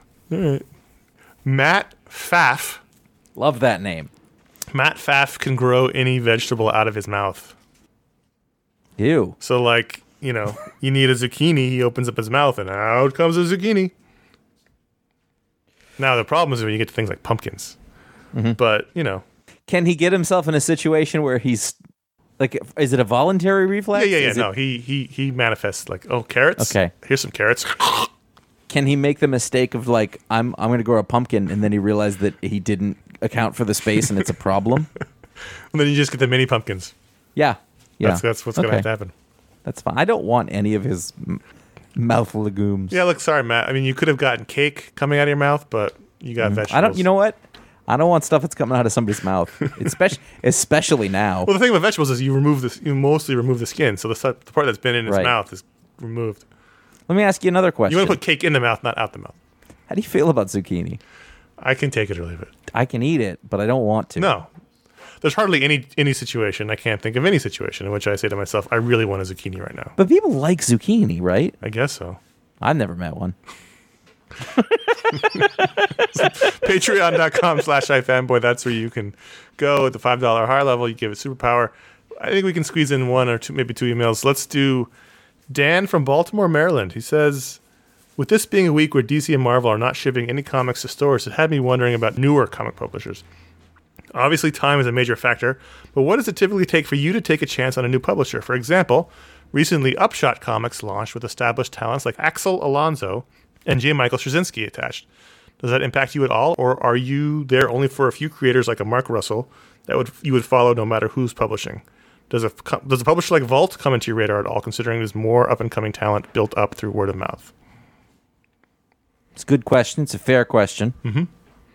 [SPEAKER 4] Matt Pfaff.
[SPEAKER 2] Love that name.
[SPEAKER 4] Matt Pfaff can grow any vegetable out of his mouth.
[SPEAKER 2] Ew.
[SPEAKER 4] So, like, you know, you need a zucchini, he opens up his mouth, and out comes a zucchini. Now, the problem is when you get to things like pumpkins.
[SPEAKER 2] Mm-hmm.
[SPEAKER 4] But, you know.
[SPEAKER 2] Can he get himself in a situation where he's like, is it a voluntary
[SPEAKER 4] Yeah,
[SPEAKER 2] reflex?
[SPEAKER 4] yeah, yeah.
[SPEAKER 2] Is
[SPEAKER 4] No,
[SPEAKER 2] it-
[SPEAKER 4] he, he, he manifests like, oh, carrots?
[SPEAKER 2] Okay.
[SPEAKER 4] Here's some carrots.
[SPEAKER 2] Can he make the mistake of like, I'm I'm going to grow a pumpkin, and then he realized that he didn't account for the space and it's a problem?
[SPEAKER 4] And then you just get the mini pumpkins.
[SPEAKER 2] Yeah, Yeah.
[SPEAKER 4] That's, that's what's going to
[SPEAKER 2] Okay.
[SPEAKER 4] have to happen.
[SPEAKER 2] That's fine. I don't want any of his m- mouth legumes.
[SPEAKER 4] Yeah, look, sorry, Matt. I mean, you could have gotten cake coming out of your mouth, but you got vegetables.
[SPEAKER 2] I don't. You know what? I don't want stuff that's coming out of somebody's mouth, especially especially now.
[SPEAKER 4] Well, the thing about vegetables is you remove this. You mostly remove the skin, so the, su- the part that's been in his
[SPEAKER 2] Right.
[SPEAKER 4] mouth is removed.
[SPEAKER 2] Let me ask you another question.
[SPEAKER 4] You want to put cake in the mouth, not out the mouth.
[SPEAKER 2] How do you feel about zucchini?
[SPEAKER 4] I can take it or leave it.
[SPEAKER 2] I can eat it, but I don't want to.
[SPEAKER 4] No, there's hardly any any situation. I can't think of any situation in which I say to myself, "I really want a zucchini right now."
[SPEAKER 2] But people like zucchini, right?
[SPEAKER 4] I guess so.
[SPEAKER 2] I've never met one.
[SPEAKER 4] Patreon.com slash iFanboy. That's where you can go at the five dollar higher level. You give it superpower. I think we can squeeze in one or two, maybe two emails. Let's do Dan from Baltimore, Maryland. He says, with this being a week where D C and Marvel are not shipping any comics to stores, it had me wondering about newer comic publishers. Obviously, time is a major factor, but what does it typically take for you to take a chance on a new publisher? For example, recently Upshot Comics launched with established talents like Axel Alonso and J. Michael Straczynski attached. Does that impact you at all, or are you there only for a few creators like a Mark Russell that would you would follow no matter who's publishing? Does a does a publisher like Vault come into your radar at all, considering there's more up and coming talent built up through word of mouth?
[SPEAKER 2] It's a good question. It's a fair question.
[SPEAKER 4] Mm-hmm.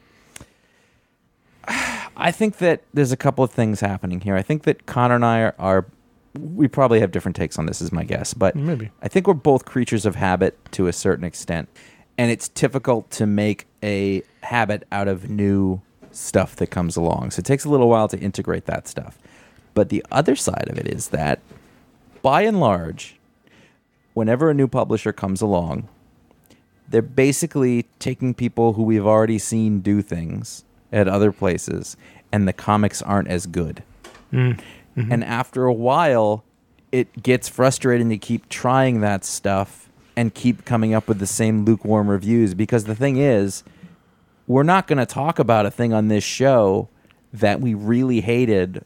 [SPEAKER 2] I think that there's a couple of things happening here. I think that Connor and I are, are we probably have different takes on this, is my guess, but
[SPEAKER 4] Maybe.
[SPEAKER 2] I think we're both creatures of habit to a certain extent, and it's difficult to make a habit out of new stuff that comes along. So it takes a little while to integrate that stuff. But the other side of it is that, by and large, whenever a new publisher comes along, they're basically taking people who we've already seen do things at other places, and the comics aren't as good.
[SPEAKER 4] Mm. Mm-hmm.
[SPEAKER 2] And after a while, it gets frustrating to keep trying that stuff and keep coming up with the same lukewarm reviews, because the thing is, we're not going to talk about a thing on this show that we really hated,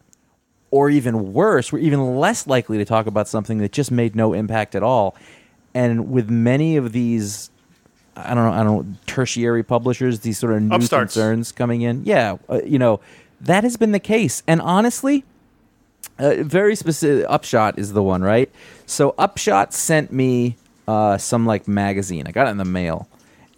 [SPEAKER 2] or even worse, we're even less likely to talk about something that just made no impact at all. And with many of these, I don't know, I don't know, tertiary publishers, these sort of new
[SPEAKER 4] Upstarts.
[SPEAKER 2] concerns coming in, yeah, uh, you know, that has been the case. And honestly, uh, very specific. Upshot is the one, right? So Upshot sent me uh, some like magazine. I got it in the mail,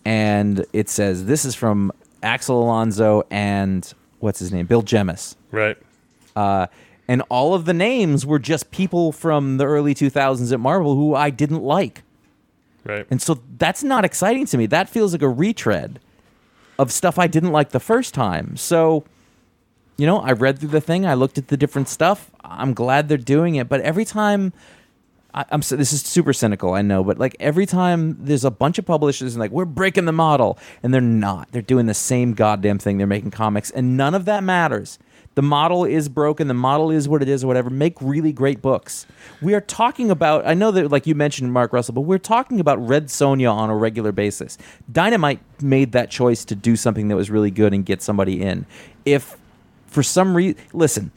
[SPEAKER 2] and it says this is from Axel Alonso and what's his name, Bill Jemas.
[SPEAKER 4] Right.
[SPEAKER 2] Uh, and all of the names were just people from the early two thousands at Marvel who I didn't like.
[SPEAKER 4] Right.
[SPEAKER 2] And so that's not exciting to me. That feels like a retread of stuff I didn't like the first time. So, you know, I read through the thing. I looked at the different stuff. I'm glad they're doing it. But every time, I, I'm so, this is super cynical, I know. But like every time there's a bunch of publishers and like, we're breaking the model. And they're not. They're doing the same goddamn thing. They're making comics. And none of that matters. The model is broken. The model is what it is or whatever. Make really great books. We are talking about, I know that like you mentioned Mark Russell, but we're talking about Red Sonja on a regular basis. Dynamite made that choice to do something that was really good and get somebody in. If for some reason, listen,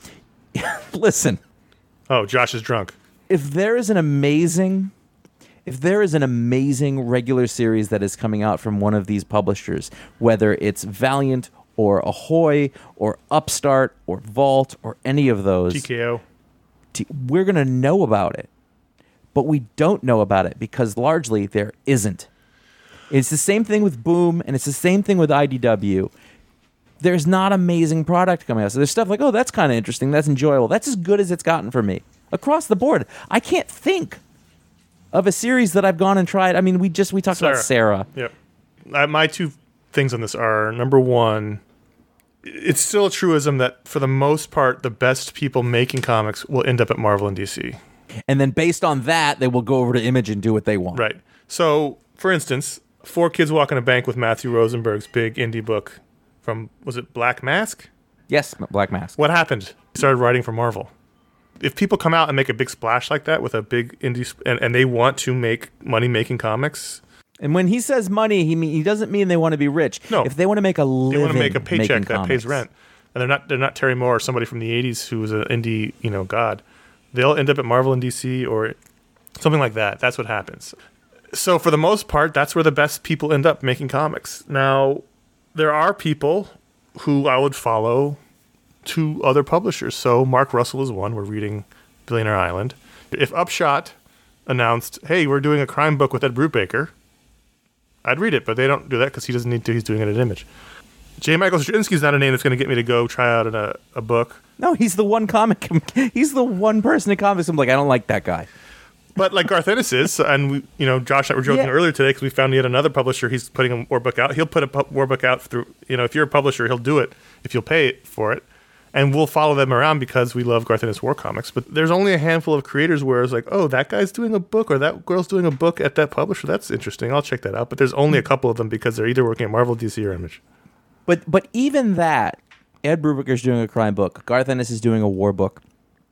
[SPEAKER 2] listen.
[SPEAKER 4] Oh, Josh is drunk.
[SPEAKER 2] If there is an amazing, if there is an amazing regular series that is coming out from one of these publishers, whether it's Valiant or Ahoy, or Upstart, or Vault, or any of those,
[SPEAKER 4] T K O.
[SPEAKER 2] t- we're going to know about it. But we don't know about it because largely there isn't. It's the same thing with Boom, and it's the same thing with I D W. There's not amazing product coming out. So there's stuff like, oh, that's kind of interesting, that's enjoyable. That's as good as it's gotten for me. Across the board. I can't think of a series that I've gone and tried. I mean, we just, we talked
[SPEAKER 4] Sarah.
[SPEAKER 2] about Sarah.
[SPEAKER 4] Yep. Uh, my two things on this are, number one, it's still a truism that for the most part, the best people making comics will end up at Marvel and D C.
[SPEAKER 2] And then based on that, they will go over to Image and do what they want.
[SPEAKER 4] Right. So, for instance, Four Kids Walk in a Bank with Matthew Rosenberg's big indie book from, was it Black Mask?
[SPEAKER 2] Yes, Black Mask.
[SPEAKER 4] What happened? He started writing for Marvel. If people come out and make a big splash like that with a big indie, sp- and, and they want to make money making comics,
[SPEAKER 2] And when he says money, he mean, he doesn't mean they want to be rich.
[SPEAKER 4] No.
[SPEAKER 2] If they want to make a
[SPEAKER 4] they
[SPEAKER 2] living,
[SPEAKER 4] want to make a paycheck
[SPEAKER 2] making
[SPEAKER 4] that
[SPEAKER 2] comics.
[SPEAKER 4] pays rent, and they're not they're not Terry Moore or somebody from the eighties who was an indie, you know, god. They'll end up at Marvel and D C or something like that. That's what happens. So for the most part, that's where the best people end up making comics. Now, there are people who I would follow to other publishers. So Mark Russell is one. We're reading Billionaire Island. If Upshot announced, hey, we're doing a crime book with Ed Brubaker, I'd read it, but they don't do that because he doesn't need to. He's doing it at Image. J. Michael Straczynski's not a name that's going to get me to go try out a, a book.
[SPEAKER 2] No, he's the one comic. He's the one person in comics. I'm like, I don't like that guy.
[SPEAKER 4] But like Garth Ennis is, and we, you know, Josh and I were joking
[SPEAKER 2] Yeah.
[SPEAKER 4] earlier today because we found yet another publisher. He's putting a war book out. He'll put a pu- war book out through, you know, if you're a publisher, he'll do it if you'll pay for it. And we'll follow them around because we love Garth Ennis war comics. But there's only a handful of creators where it's like, oh, that guy's doing a book or that girl's doing a book at that publisher. That's interesting. I'll check that out. But there's only a couple of them because they're either working at Marvel, D C, or Image.
[SPEAKER 2] But but even that, Ed Brubaker's doing a crime book. Garth Ennis is doing a war book.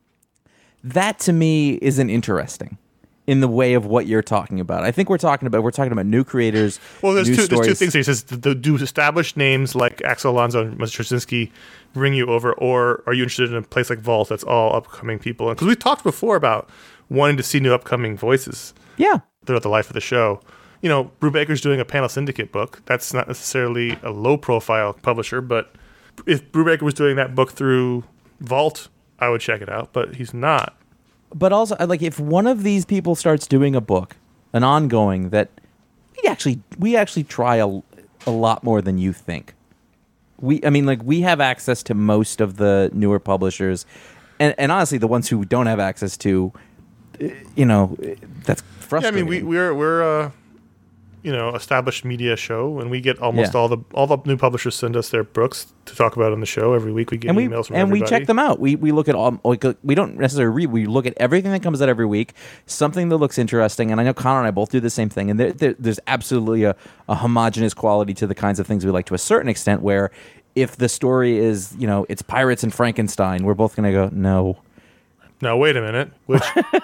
[SPEAKER 2] That to me isn't interesting in the way of what you're talking about. I think we're talking about we're talking about new creators.
[SPEAKER 4] Well, there's
[SPEAKER 2] new
[SPEAKER 4] two,
[SPEAKER 2] stories.
[SPEAKER 4] there's two things here. He says, do, do established names like Axel Alonso and Straczynski bring you over, or are you interested in a place like Vault that's all upcoming people? Because we've talked before about wanting to see new upcoming voices
[SPEAKER 2] Yeah.
[SPEAKER 4] throughout the life of the show. You know, Brubaker's doing a Panel Syndicate book. That's not necessarily a low-profile publisher, but if Brubaker was doing that book through Vault, I would check it out, but he's not.
[SPEAKER 2] But also, like, if one of these people starts doing a book, an ongoing that we actually we actually try a, a lot more than you think. We, I mean, like, we have access to most of the newer publishers, and and honestly, the ones who don't have access to, you know, that's
[SPEAKER 4] Yeah, I
[SPEAKER 2] frustrating.
[SPEAKER 4] mean, we, we're we're uh, you know, established media show, and we get almost
[SPEAKER 2] Yeah.
[SPEAKER 4] all the all the new publishers send us their books to talk about on the show every week. We get
[SPEAKER 2] and we
[SPEAKER 4] emails from
[SPEAKER 2] and we
[SPEAKER 4] everybody.
[SPEAKER 2] check them out. We we look at all. Like, we don't necessarily read. We look at everything that comes out every week. Something that looks interesting, and I know Connor and I both do the same thing. And there, there, there's absolutely a, a homogenous quality to the kinds of things we like to a certain extent. Where if the story is, you know, it's pirates and Frankenstein, we're both going to go no.
[SPEAKER 4] Now wait a minute, which,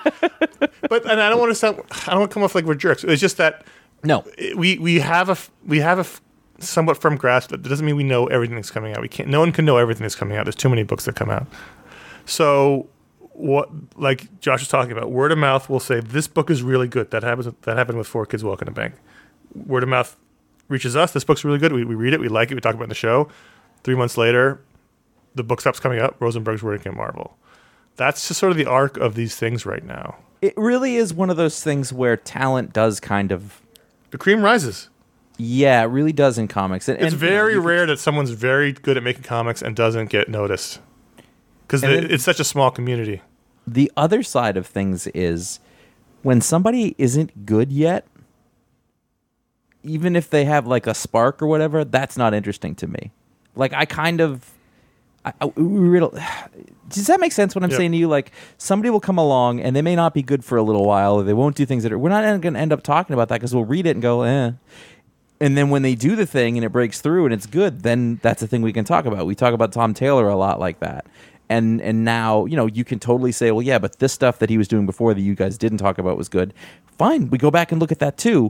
[SPEAKER 4] but and I don't want to sound, I don't want to come off like we're jerks. It's just that
[SPEAKER 2] No,
[SPEAKER 4] we we have a f- we have a f- somewhat firm grasp, but that doesn't mean we know everything that's coming out. We can't. No one can know everything that's coming out. There's too many books that come out. So what, like Josh was talking about, word of mouth will say this book is really good. That happens. That happened with Four Kids Walking a Bank. Word of mouth reaches us. This book's really good. We we read it. We like it. We talk about it in the show. Three months later, the book stops coming out. Rosenberg's working at Marvel. That's just sort of the arc of these things right now.
[SPEAKER 2] it really is one of those things where talent does kind of.
[SPEAKER 4] The cream rises.
[SPEAKER 2] Yeah, it really does in comics. And,
[SPEAKER 4] It's
[SPEAKER 2] and, you know,
[SPEAKER 4] very
[SPEAKER 2] you could-
[SPEAKER 4] rare that someone's very good at making comics and doesn't get noticed. Because
[SPEAKER 2] And then-
[SPEAKER 4] it's such a small community.
[SPEAKER 2] The other side of things is when somebody isn't good yet, even if they have like a spark or whatever, that's not interesting to me. Like I kind of, I, I, we really, does that make sense? What I'm
[SPEAKER 4] Yep.
[SPEAKER 2] saying to you, like somebody will come along and they may not be good for a little while, or they won't do things that are. We're not going to end up talking about that because we'll read it and go, eh. And then when they do the thing and it breaks through and it's good, then that's a thing we can talk about. We talk about Tom Taylor a lot like that. And and now, you know, you can totally say, well, yeah, but this stuff that he was doing before that you guys didn't talk about was good. Fine, we go back and look at that too.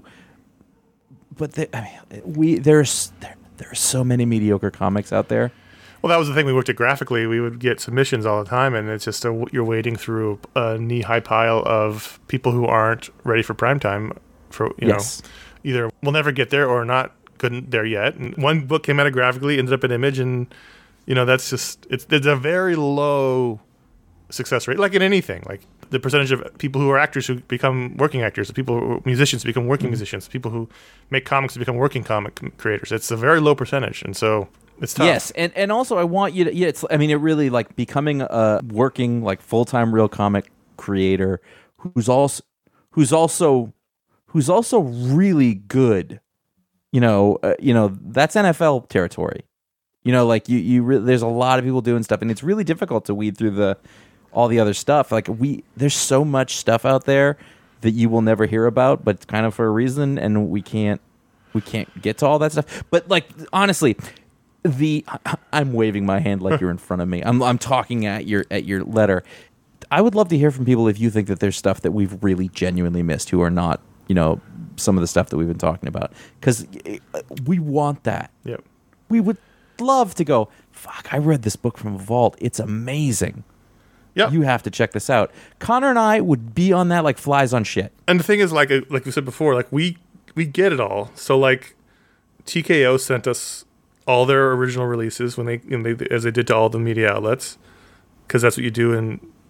[SPEAKER 2] But the, I mean, we there's there, there are so many mediocre comics out there.
[SPEAKER 4] Well, that was the thing. We worked at Graphically. We would get submissions all the time, and it's just a, you're wading through a knee-high pile of people who aren't ready for primetime. For you
[SPEAKER 2] Yes.
[SPEAKER 4] know, either will never get there or not good there yet. And one book came out of Graphically, ended up in Image, and you know that's just it's there's a very low success rate, like in anything. Like the percentage of people who are actors who become working actors, the people who are musicians who become working musicians, people who make comics who become working comic creators. It's a very low percentage, and so it's tough.
[SPEAKER 2] Yes, and and also I want you to. Yeah, it's. I mean, it really like becoming a working like full time real comic creator who's also who's also who's also really good. You know, uh, you know that's N F L territory. You know, like you you re- there's a lot of people doing stuff, and it's really difficult to weed through the all the other stuff. Like we there's so much stuff out there that you will never hear about, but it's kind of for a reason, and we can't we can't get to all that stuff. But like honestly. The I'm waving my hand like you're in front of me. I'm I'm talking at your at your letter. I would love to hear from people if you think that there's stuff that we've really genuinely missed who are not, you know, some of the stuff that we've been talking about, because we want that.
[SPEAKER 4] Yep.
[SPEAKER 2] We would love to go. Fuck! I read this book from Vault. It's amazing.
[SPEAKER 4] Yep.
[SPEAKER 2] You have to check this out. Connor and I would be on that like flies on shit.
[SPEAKER 4] And the thing is, like like we said before, like we we get it all. So like T K O sent us all their original releases when they, when they as they did to all the media outlets, because that's what you do in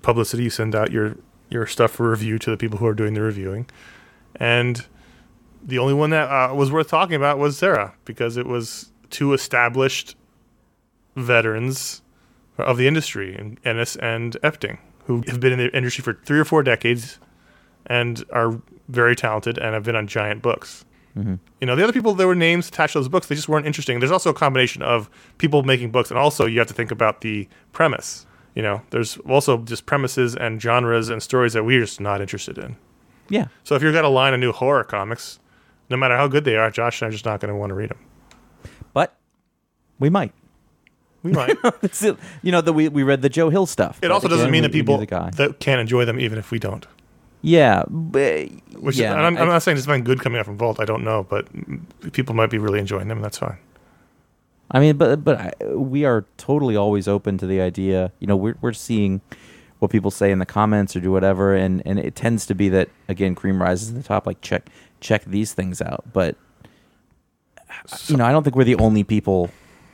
[SPEAKER 4] publicity. You send out your your stuff for review to the people who are doing the reviewing, and the only one that uh, was worth talking about was Sarah, because it was two established veterans of the industry, and Ennis and Epting, who have been in the industry for three or four decades and are very talented and have been on giant books. Mm-hmm. You know, the other people, there were names attached to those books, they just weren't interesting. There's also a combination of people making books, and also you have to think about the premise. You know, there's also just premises and genres and stories that we're just not interested in.
[SPEAKER 2] Yeah.
[SPEAKER 4] So if you've got a line of new horror comics, no matter how good they are, Josh and I are just not going to want to read them.
[SPEAKER 2] But we might.
[SPEAKER 4] We might.
[SPEAKER 2] It's, you know, the, we, we read the Joe Hill stuff.
[SPEAKER 4] It also doesn't
[SPEAKER 2] again,
[SPEAKER 4] mean
[SPEAKER 2] we,
[SPEAKER 4] that people
[SPEAKER 2] the guy.
[SPEAKER 4] that can't enjoy them even if we don't.
[SPEAKER 2] Yeah. But,
[SPEAKER 4] Which
[SPEAKER 2] yeah,
[SPEAKER 4] is, I'm, I'm
[SPEAKER 2] I,
[SPEAKER 4] not saying there's something good coming out from Vault. I don't know, but people might be really enjoying them, and that's fine.
[SPEAKER 2] I mean, but but I, we are totally always open to the idea. You know, we're we're seeing what people say in the comments or do whatever, and, and it tends to be that, again, cream rises to the top. Like check check these things out, but
[SPEAKER 4] So,
[SPEAKER 2] you know, I don't think we're the only people.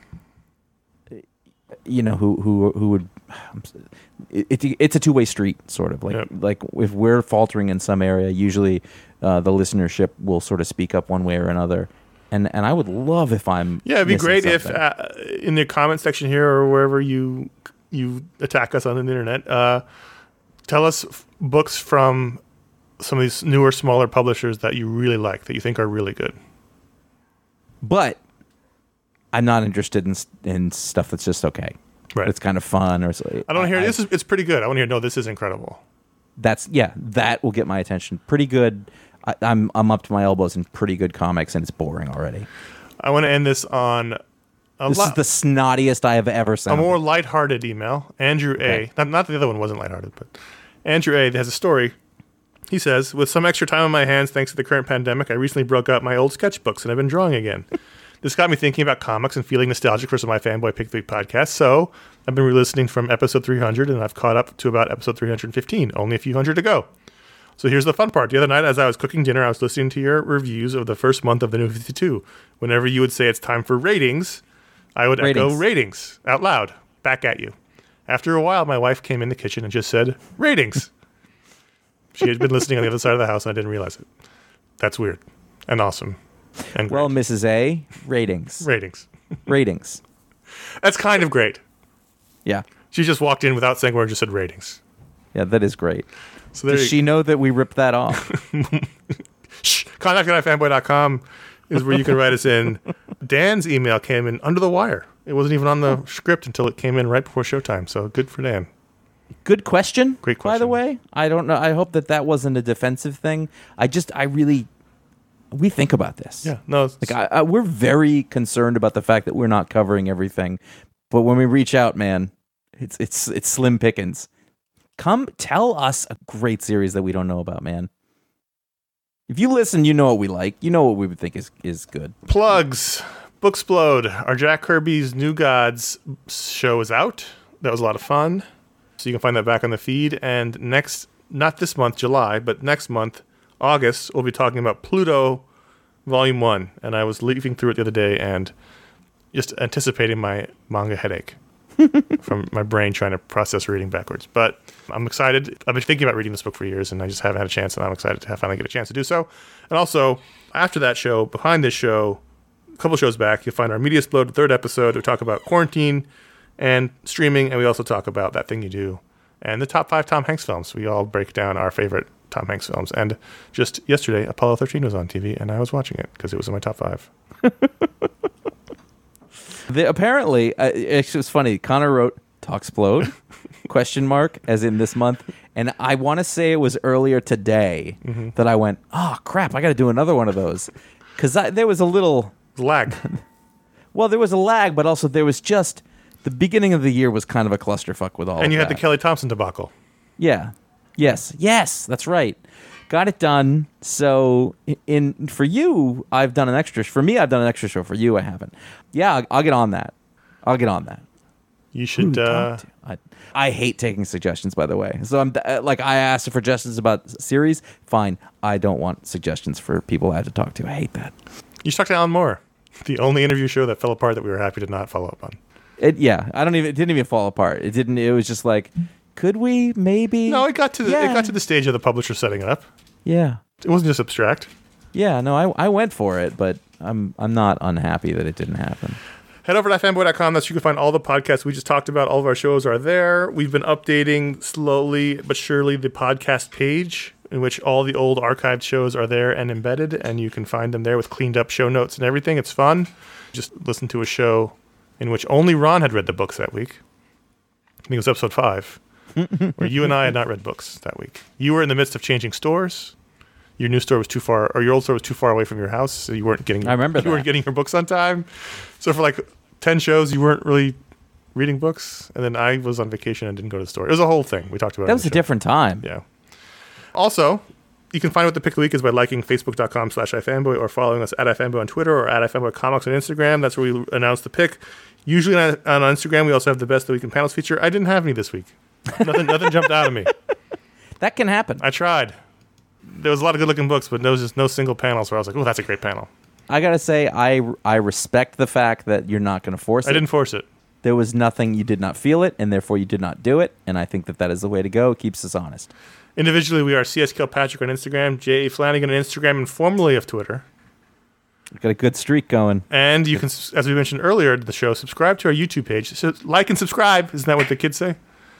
[SPEAKER 2] You know, who who who would. It, it, it's a two way street, sort of like
[SPEAKER 4] Yep.
[SPEAKER 2] like if we're faltering in some area, usually uh, the listenership will sort of speak up one way or another. And and I would love if I'm
[SPEAKER 4] yeah, it'd be
[SPEAKER 2] missing
[SPEAKER 4] great if
[SPEAKER 2] something.
[SPEAKER 4] uh, in the comment section here or wherever you you attack us on the internet, uh, tell us f- books from some of these newer, smaller publishers that you really like, that you think are really good.
[SPEAKER 2] But I'm not interested in in stuff that's just okay.
[SPEAKER 4] Right.
[SPEAKER 2] It's kind of fun, or so-
[SPEAKER 4] I don't hear
[SPEAKER 2] I-
[SPEAKER 4] this is it's pretty good. I want to hear no, this is incredible.
[SPEAKER 2] That's yeah, that will get my attention. Pretty good. I, I'm I'm up to my elbows in pretty good comics, and it's boring already.
[SPEAKER 4] I want to end this on a
[SPEAKER 2] This
[SPEAKER 4] lot.
[SPEAKER 2] is the snottiest I have ever
[SPEAKER 4] A
[SPEAKER 2] sounded.
[SPEAKER 4] more lighthearted email. Andrew
[SPEAKER 2] Okay.
[SPEAKER 4] A. Not, not that the other one wasn't lighthearted, but Andrew A. has a story. He says, with some extra time on my hands thanks to the current pandemic, I recently broke out my old sketchbooks and I've been drawing again. This got me thinking about comics and feeling nostalgic for some of my Fanboy Pick Three podcasts, so I've been re-listening from episode three hundred, and I've caught up to about episode three hundred fifteen, only a few hundred to go. So here's the fun part. The other night, as I was cooking dinner, I was listening to your reviews of the first month of the New fifty-two. Whenever you would say it's time for ratings, I would echo
[SPEAKER 2] Ratings.
[SPEAKER 4] ratings out loud, back at you. After a while, my wife came in the kitchen and just said, ratings. She had been listening on the other side of the house, and I didn't realize it. That's weird and awesome. And
[SPEAKER 2] Well,
[SPEAKER 4] great.
[SPEAKER 2] Missus A, ratings.
[SPEAKER 4] ratings.
[SPEAKER 2] Ratings.
[SPEAKER 4] That's kind of great.
[SPEAKER 2] Yeah.
[SPEAKER 4] She just walked in without saying a word and just said ratings.
[SPEAKER 2] Yeah, that is great.
[SPEAKER 4] So there
[SPEAKER 2] Does
[SPEAKER 4] you
[SPEAKER 2] she know that we ripped that off?
[SPEAKER 4] Shh. contact at fanboy dot com is where you can write us in. Dan's email came in under the wire. It wasn't even on the script until it came in right before showtime. So good for Dan.
[SPEAKER 2] Good question.
[SPEAKER 4] Great
[SPEAKER 2] By the
[SPEAKER 4] question.
[SPEAKER 2] way, I don't know. I hope that that wasn't a defensive thing. I just, I really, we think about this.
[SPEAKER 4] Yeah. No. It's,
[SPEAKER 2] Like I, I, we're very concerned about the fact that we're not covering everything, but when we reach out, man, it's it's it's slim pickings. Come tell us a great series that we don't know about, man. If you listen, you know what we like. You know what we would think is is good.
[SPEAKER 4] plugs. Booksplode. Our Jack Kirby's New Gods show is out. That was a lot of fun. So you can find that back on the feed. And next, not this month, July, but next month, August, we'll be talking about Pluto Volume one. And I was leafing through it the other day and just anticipating my manga headache from my brain trying to process reading backwards. But I'm excited. I've been thinking about reading this book for years, and I just haven't had a chance, and I'm excited to have, finally get a chance to do so. And also, after that show, behind this show, a couple shows back, you'll find our Media Explode third episode. We talk about quarantine and streaming, and we also talk about That Thing You Do and the top five Tom Hanks films. We all break down our favorite Tom Hanks films. And just yesterday, Apollo thirteen was on T V, and I was watching it because it was in my top five.
[SPEAKER 2] The, apparently, uh, it was funny. Connor wrote "Talksplode?" question mark as in this month, and I want to say it was earlier today
[SPEAKER 4] Mm-hmm.
[SPEAKER 2] that I went, "Oh crap! I got to do another one of those," because there was a little.
[SPEAKER 4] Lag.
[SPEAKER 2] Well, there was a lag, but also there was just the beginning of the year was kind of a clusterfuck with all.
[SPEAKER 4] And
[SPEAKER 2] of
[SPEAKER 4] you had
[SPEAKER 2] that.
[SPEAKER 4] the Kelly Thompson debacle.
[SPEAKER 2] Yeah. Yes. Yes. That's right. Got it done. So in, in for you, I've done an extra. For me, I've done an extra show. For you, I haven't. Yeah, I'll, I'll get on that. I'll get on that.
[SPEAKER 4] You should.
[SPEAKER 2] Who to
[SPEAKER 4] Uh,
[SPEAKER 2] talk to? I, I hate taking suggestions. By the way, so I'm uh, like I asked for suggestions about series. Fine. I don't want suggestions for people I have to talk to. I hate that.
[SPEAKER 4] you should talk to Alan Moore, the only interview show that fell apart that we were happy to not follow up on.
[SPEAKER 2] It, yeah, I don't even. It didn't even fall apart. It didn't. It was just like Could we? Maybe.
[SPEAKER 4] No, it got to the
[SPEAKER 2] Yeah.
[SPEAKER 4] it got to the stage of the publisher setting it up.
[SPEAKER 2] Yeah.
[SPEAKER 4] It wasn't just abstract.
[SPEAKER 2] Yeah. No, I I went for it, but I'm I'm not unhappy that it didn't happen.
[SPEAKER 4] Head over to fanboy dot com. That's where you can find all the podcasts we just talked about. All of our shows are there. We've been updating slowly but surely the podcast page, in which all the old archived shows are there and embedded, and you can find them there with cleaned up show notes and everything. It's fun. Just listen to a show in which only Ron had read the books that week. I think it was episode five, where you and I had not read books that week. You were in the midst of changing stores. Your new store was too far, or your old store was too far away from your house, so you weren't getting.
[SPEAKER 2] I remember
[SPEAKER 4] you
[SPEAKER 2] that.
[SPEAKER 4] weren't getting your books on time. So for like ten shows, you weren't really reading books, and then I was on vacation and didn't go to the store. It was a whole thing we talked about.
[SPEAKER 2] That
[SPEAKER 4] on
[SPEAKER 2] was
[SPEAKER 4] the
[SPEAKER 2] a
[SPEAKER 4] show.
[SPEAKER 2] different time.
[SPEAKER 4] Yeah. Also, you can find what the pick of the week is by liking facebook dot com slash ifanboy or following us at ifanboy on Twitter or at ifanboy comics on Instagram. That's where we announce the pick. Usually on, on Instagram, we also have the best of the week in panels feature. I didn't have any this week. nothing, nothing jumped out of me.
[SPEAKER 2] That can happen.
[SPEAKER 4] I tried. There was a lot of good-looking books, but there was just no single panels where I was like, "Oh, that's a great panel."
[SPEAKER 2] I gotta say, I I respect the fact that you're not going to force it.
[SPEAKER 4] I didn't force it.
[SPEAKER 2] There was nothing, you did not feel it, and therefore you did not do it. And I think that that is the way to go. It keeps us honest.
[SPEAKER 4] Individually, we are C S Kilpatrick on Instagram, J A Flanagan on Instagram, and formerly of Twitter.
[SPEAKER 2] We've got a good streak going.
[SPEAKER 4] And you can, as we mentioned earlier in the show, subscribe to our YouTube page. So like and subscribe. Isn't that what the kids say?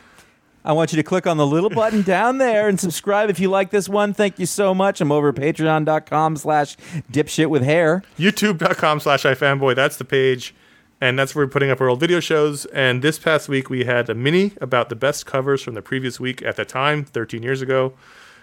[SPEAKER 2] I want you to click on the little button down there and subscribe if you like this one. Thank you so much. I'm over at patreon dot com slash dipshit with hair.
[SPEAKER 4] YouTube dot com slash ifanboy. That's the page. And that's where we're putting up our old video shows. And this past week, we had a mini about the best covers from the previous week at the time, thirteen years ago.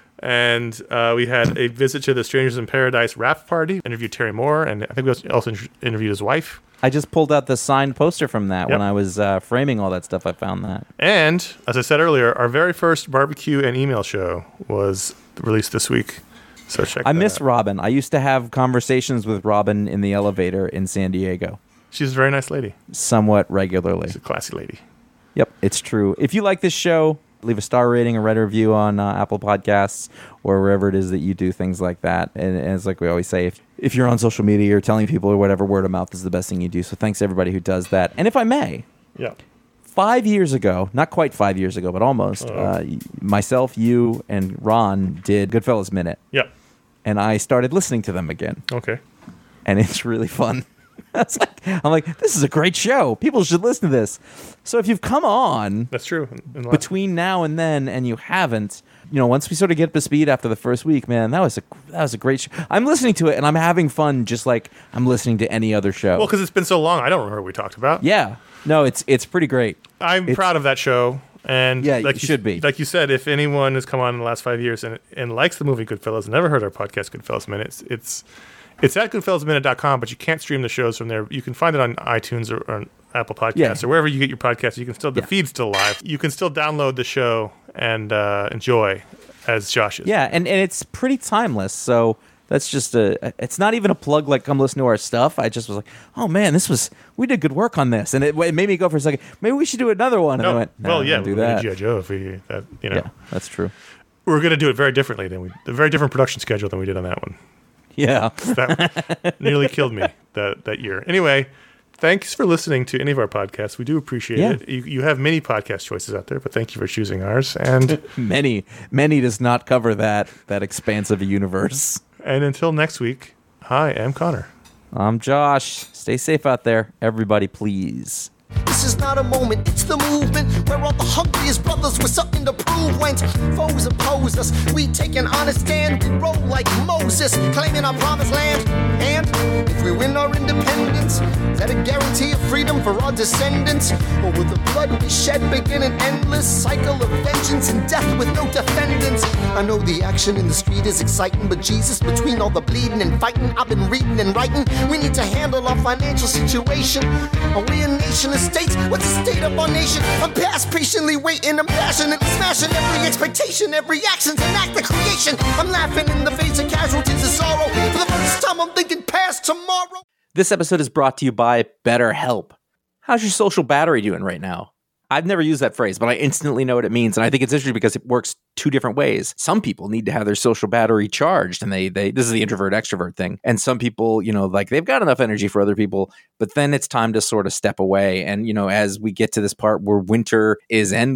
[SPEAKER 4] And uh, we had a visit to the Strangers in Paradise rap party. Interviewed Terry Moore, and I think we also inter- interviewed his wife.
[SPEAKER 2] I just pulled out the signed poster from that
[SPEAKER 4] Yep.
[SPEAKER 2] when I was uh, framing all that stuff. I found that.
[SPEAKER 4] And, as I said earlier, our very first barbecue and email show was released this week. So check
[SPEAKER 2] I
[SPEAKER 4] that
[SPEAKER 2] miss
[SPEAKER 4] out.
[SPEAKER 2] Robin. I used to have conversations with Robin in the elevator in San Diego
[SPEAKER 4] She's a very nice lady.
[SPEAKER 2] somewhat regularly.
[SPEAKER 4] She's a classy lady.
[SPEAKER 2] Yep, it's true. If you like this show, leave a star rating or write a review on uh, Apple Podcasts or wherever it is that you do things like that. And, and it's like we always say, if, if you're on social media or telling people or whatever, word of mouth is the best thing you do. So thanks to everybody who does that. And if I may,
[SPEAKER 4] Yeah.
[SPEAKER 2] five years ago, not quite five years ago, but almost, uh, myself, you, and Ron did Goodfellas Minute.
[SPEAKER 4] Yeah.
[SPEAKER 2] And I started listening to them again.
[SPEAKER 4] Okay.
[SPEAKER 2] And it's really fun. It's like, I'm like, this is a great show. People should listen to this. So if you've come on
[SPEAKER 4] That's true. In- in the last-
[SPEAKER 2] between now and then and you haven't, you know, once we sort of get up to speed after the first week, man, that was a that was a great show. I'm listening to it and I'm having fun just like I'm listening to any other show.
[SPEAKER 4] Well, because it's been so long, I don't remember what we talked about.
[SPEAKER 2] yeah. No, it's it's pretty great.
[SPEAKER 4] I'm
[SPEAKER 2] It's-
[SPEAKER 4] proud of that show. And
[SPEAKER 2] Yeah,
[SPEAKER 4] like
[SPEAKER 2] you should be.
[SPEAKER 4] Like you said, if anyone has come on in the last five years and, and likes the movie Goodfellas and never heard our podcast Goodfellas Minute, it's it's, it's at goodfellas minute dot com, but you can't stream the shows from there. You can find it on iTunes or, or on Apple Podcasts
[SPEAKER 2] Yeah.
[SPEAKER 4] or wherever you get your podcasts. You can still the
[SPEAKER 2] Yeah.
[SPEAKER 4] feed's still live. You can still download the show and uh, enjoy as Josh is.
[SPEAKER 2] Yeah, and, and it's pretty timeless. So that's just a it's not even a plug like come listen to our stuff. I just was like, oh man, this was we did good work on this. And it, it made me go for a second, maybe we should do another one. And
[SPEAKER 4] No,
[SPEAKER 2] I went, no,
[SPEAKER 4] well, yeah,
[SPEAKER 2] do
[SPEAKER 4] we
[SPEAKER 2] that.
[SPEAKER 4] G I. Joe if we that you know
[SPEAKER 2] Yeah, that's true.
[SPEAKER 4] we're going to do it very differently than we a very different production schedule than we did on that one.
[SPEAKER 2] Yeah.
[SPEAKER 4] That nearly killed me that, that year. Anyway, thanks for listening to any of our podcasts. We do appreciate
[SPEAKER 2] Yeah.
[SPEAKER 4] it. You, you have many podcast choices out there, but thank you for choosing ours. And
[SPEAKER 2] Many, many does not cover that that expansive universe.
[SPEAKER 4] and until next week, I am Connor.
[SPEAKER 2] I'm Josh. Stay safe out there, everybody, please.
[SPEAKER 3] This is not a moment, it's the movement where all the hungriest brothers with something to prove went. Foes oppose us, we take an honest stand. We roll like Moses, claiming our promised land. And if we win our independence, is that a guarantee of freedom for our descendants? Or will the blood we shed begin an endless cycle of vengeance and death with no defendants? I know the action in the street is exciting, but Jesus, between all the bleeding and fighting, I've been reading and writing. We need to handle our financial situation. Are we a nation of states? What's the state of our nation? I'm past patiently waiting, I'm passionately smashing every expectation, every action's an act of creation. I'm laughing in the face of casualties of sorrow. For the first time, I'm thinking past tomorrow.
[SPEAKER 2] This episode is brought to you by BetterHelp. How's your social battery doing right now? I've never used that phrase, but I instantly know what it means. And I think it's interesting because it works two different ways. Some people need to have their social battery charged, and they, they, this is the introvert extrovert thing. And some people, you know, like they've got enough energy for other people, but then it's time to sort of step away. And, you know, as we get to this part where winter is ending,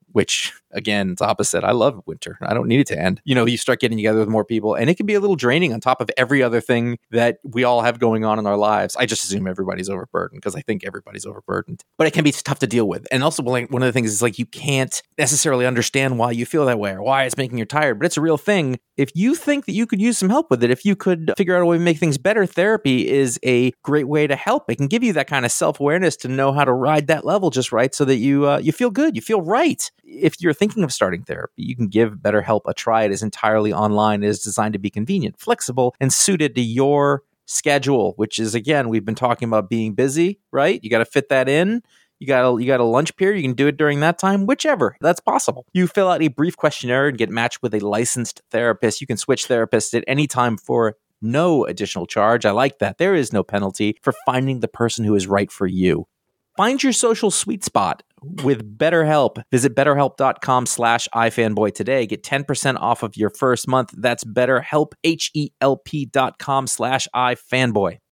[SPEAKER 2] which again, it's opposite. I love winter. I don't need it to end. You know, you start getting together with more people and it can be a little draining on top of every other thing that we all have going on in our lives. I just assume everybody's overburdened because I think everybody's overburdened, but it can be tough to deal with. And also one of the things is like, you can't necessarily understand why you feel that way or why it's making you tired, but it's a real thing. If you think that you could use some help with it, if you could figure out a way to make things better, therapy is a great way to help. It can give you that kind of self-awareness to know how to ride that level just right so that you uh, you feel good, you feel right. If you're thinking of starting therapy, you can give BetterHelp a try. It is entirely online. It is designed to be convenient, flexible, and suited to your schedule, which is, again, we've been talking about being busy, right? You got to fit that in. You got a, you got a lunch period. You can do it during that time, whichever. That's possible. You fill out a brief questionnaire and get matched with a licensed therapist. You can switch therapists at any time for no additional charge. I like that. There is no penalty for finding the person who is right for you. Find your social sweet spot with BetterHelp. Visit betterhelp.com slash ifanboy today. Get ten percent off of your first month. That's BetterHelp, H E L P dot com slash ifanboy.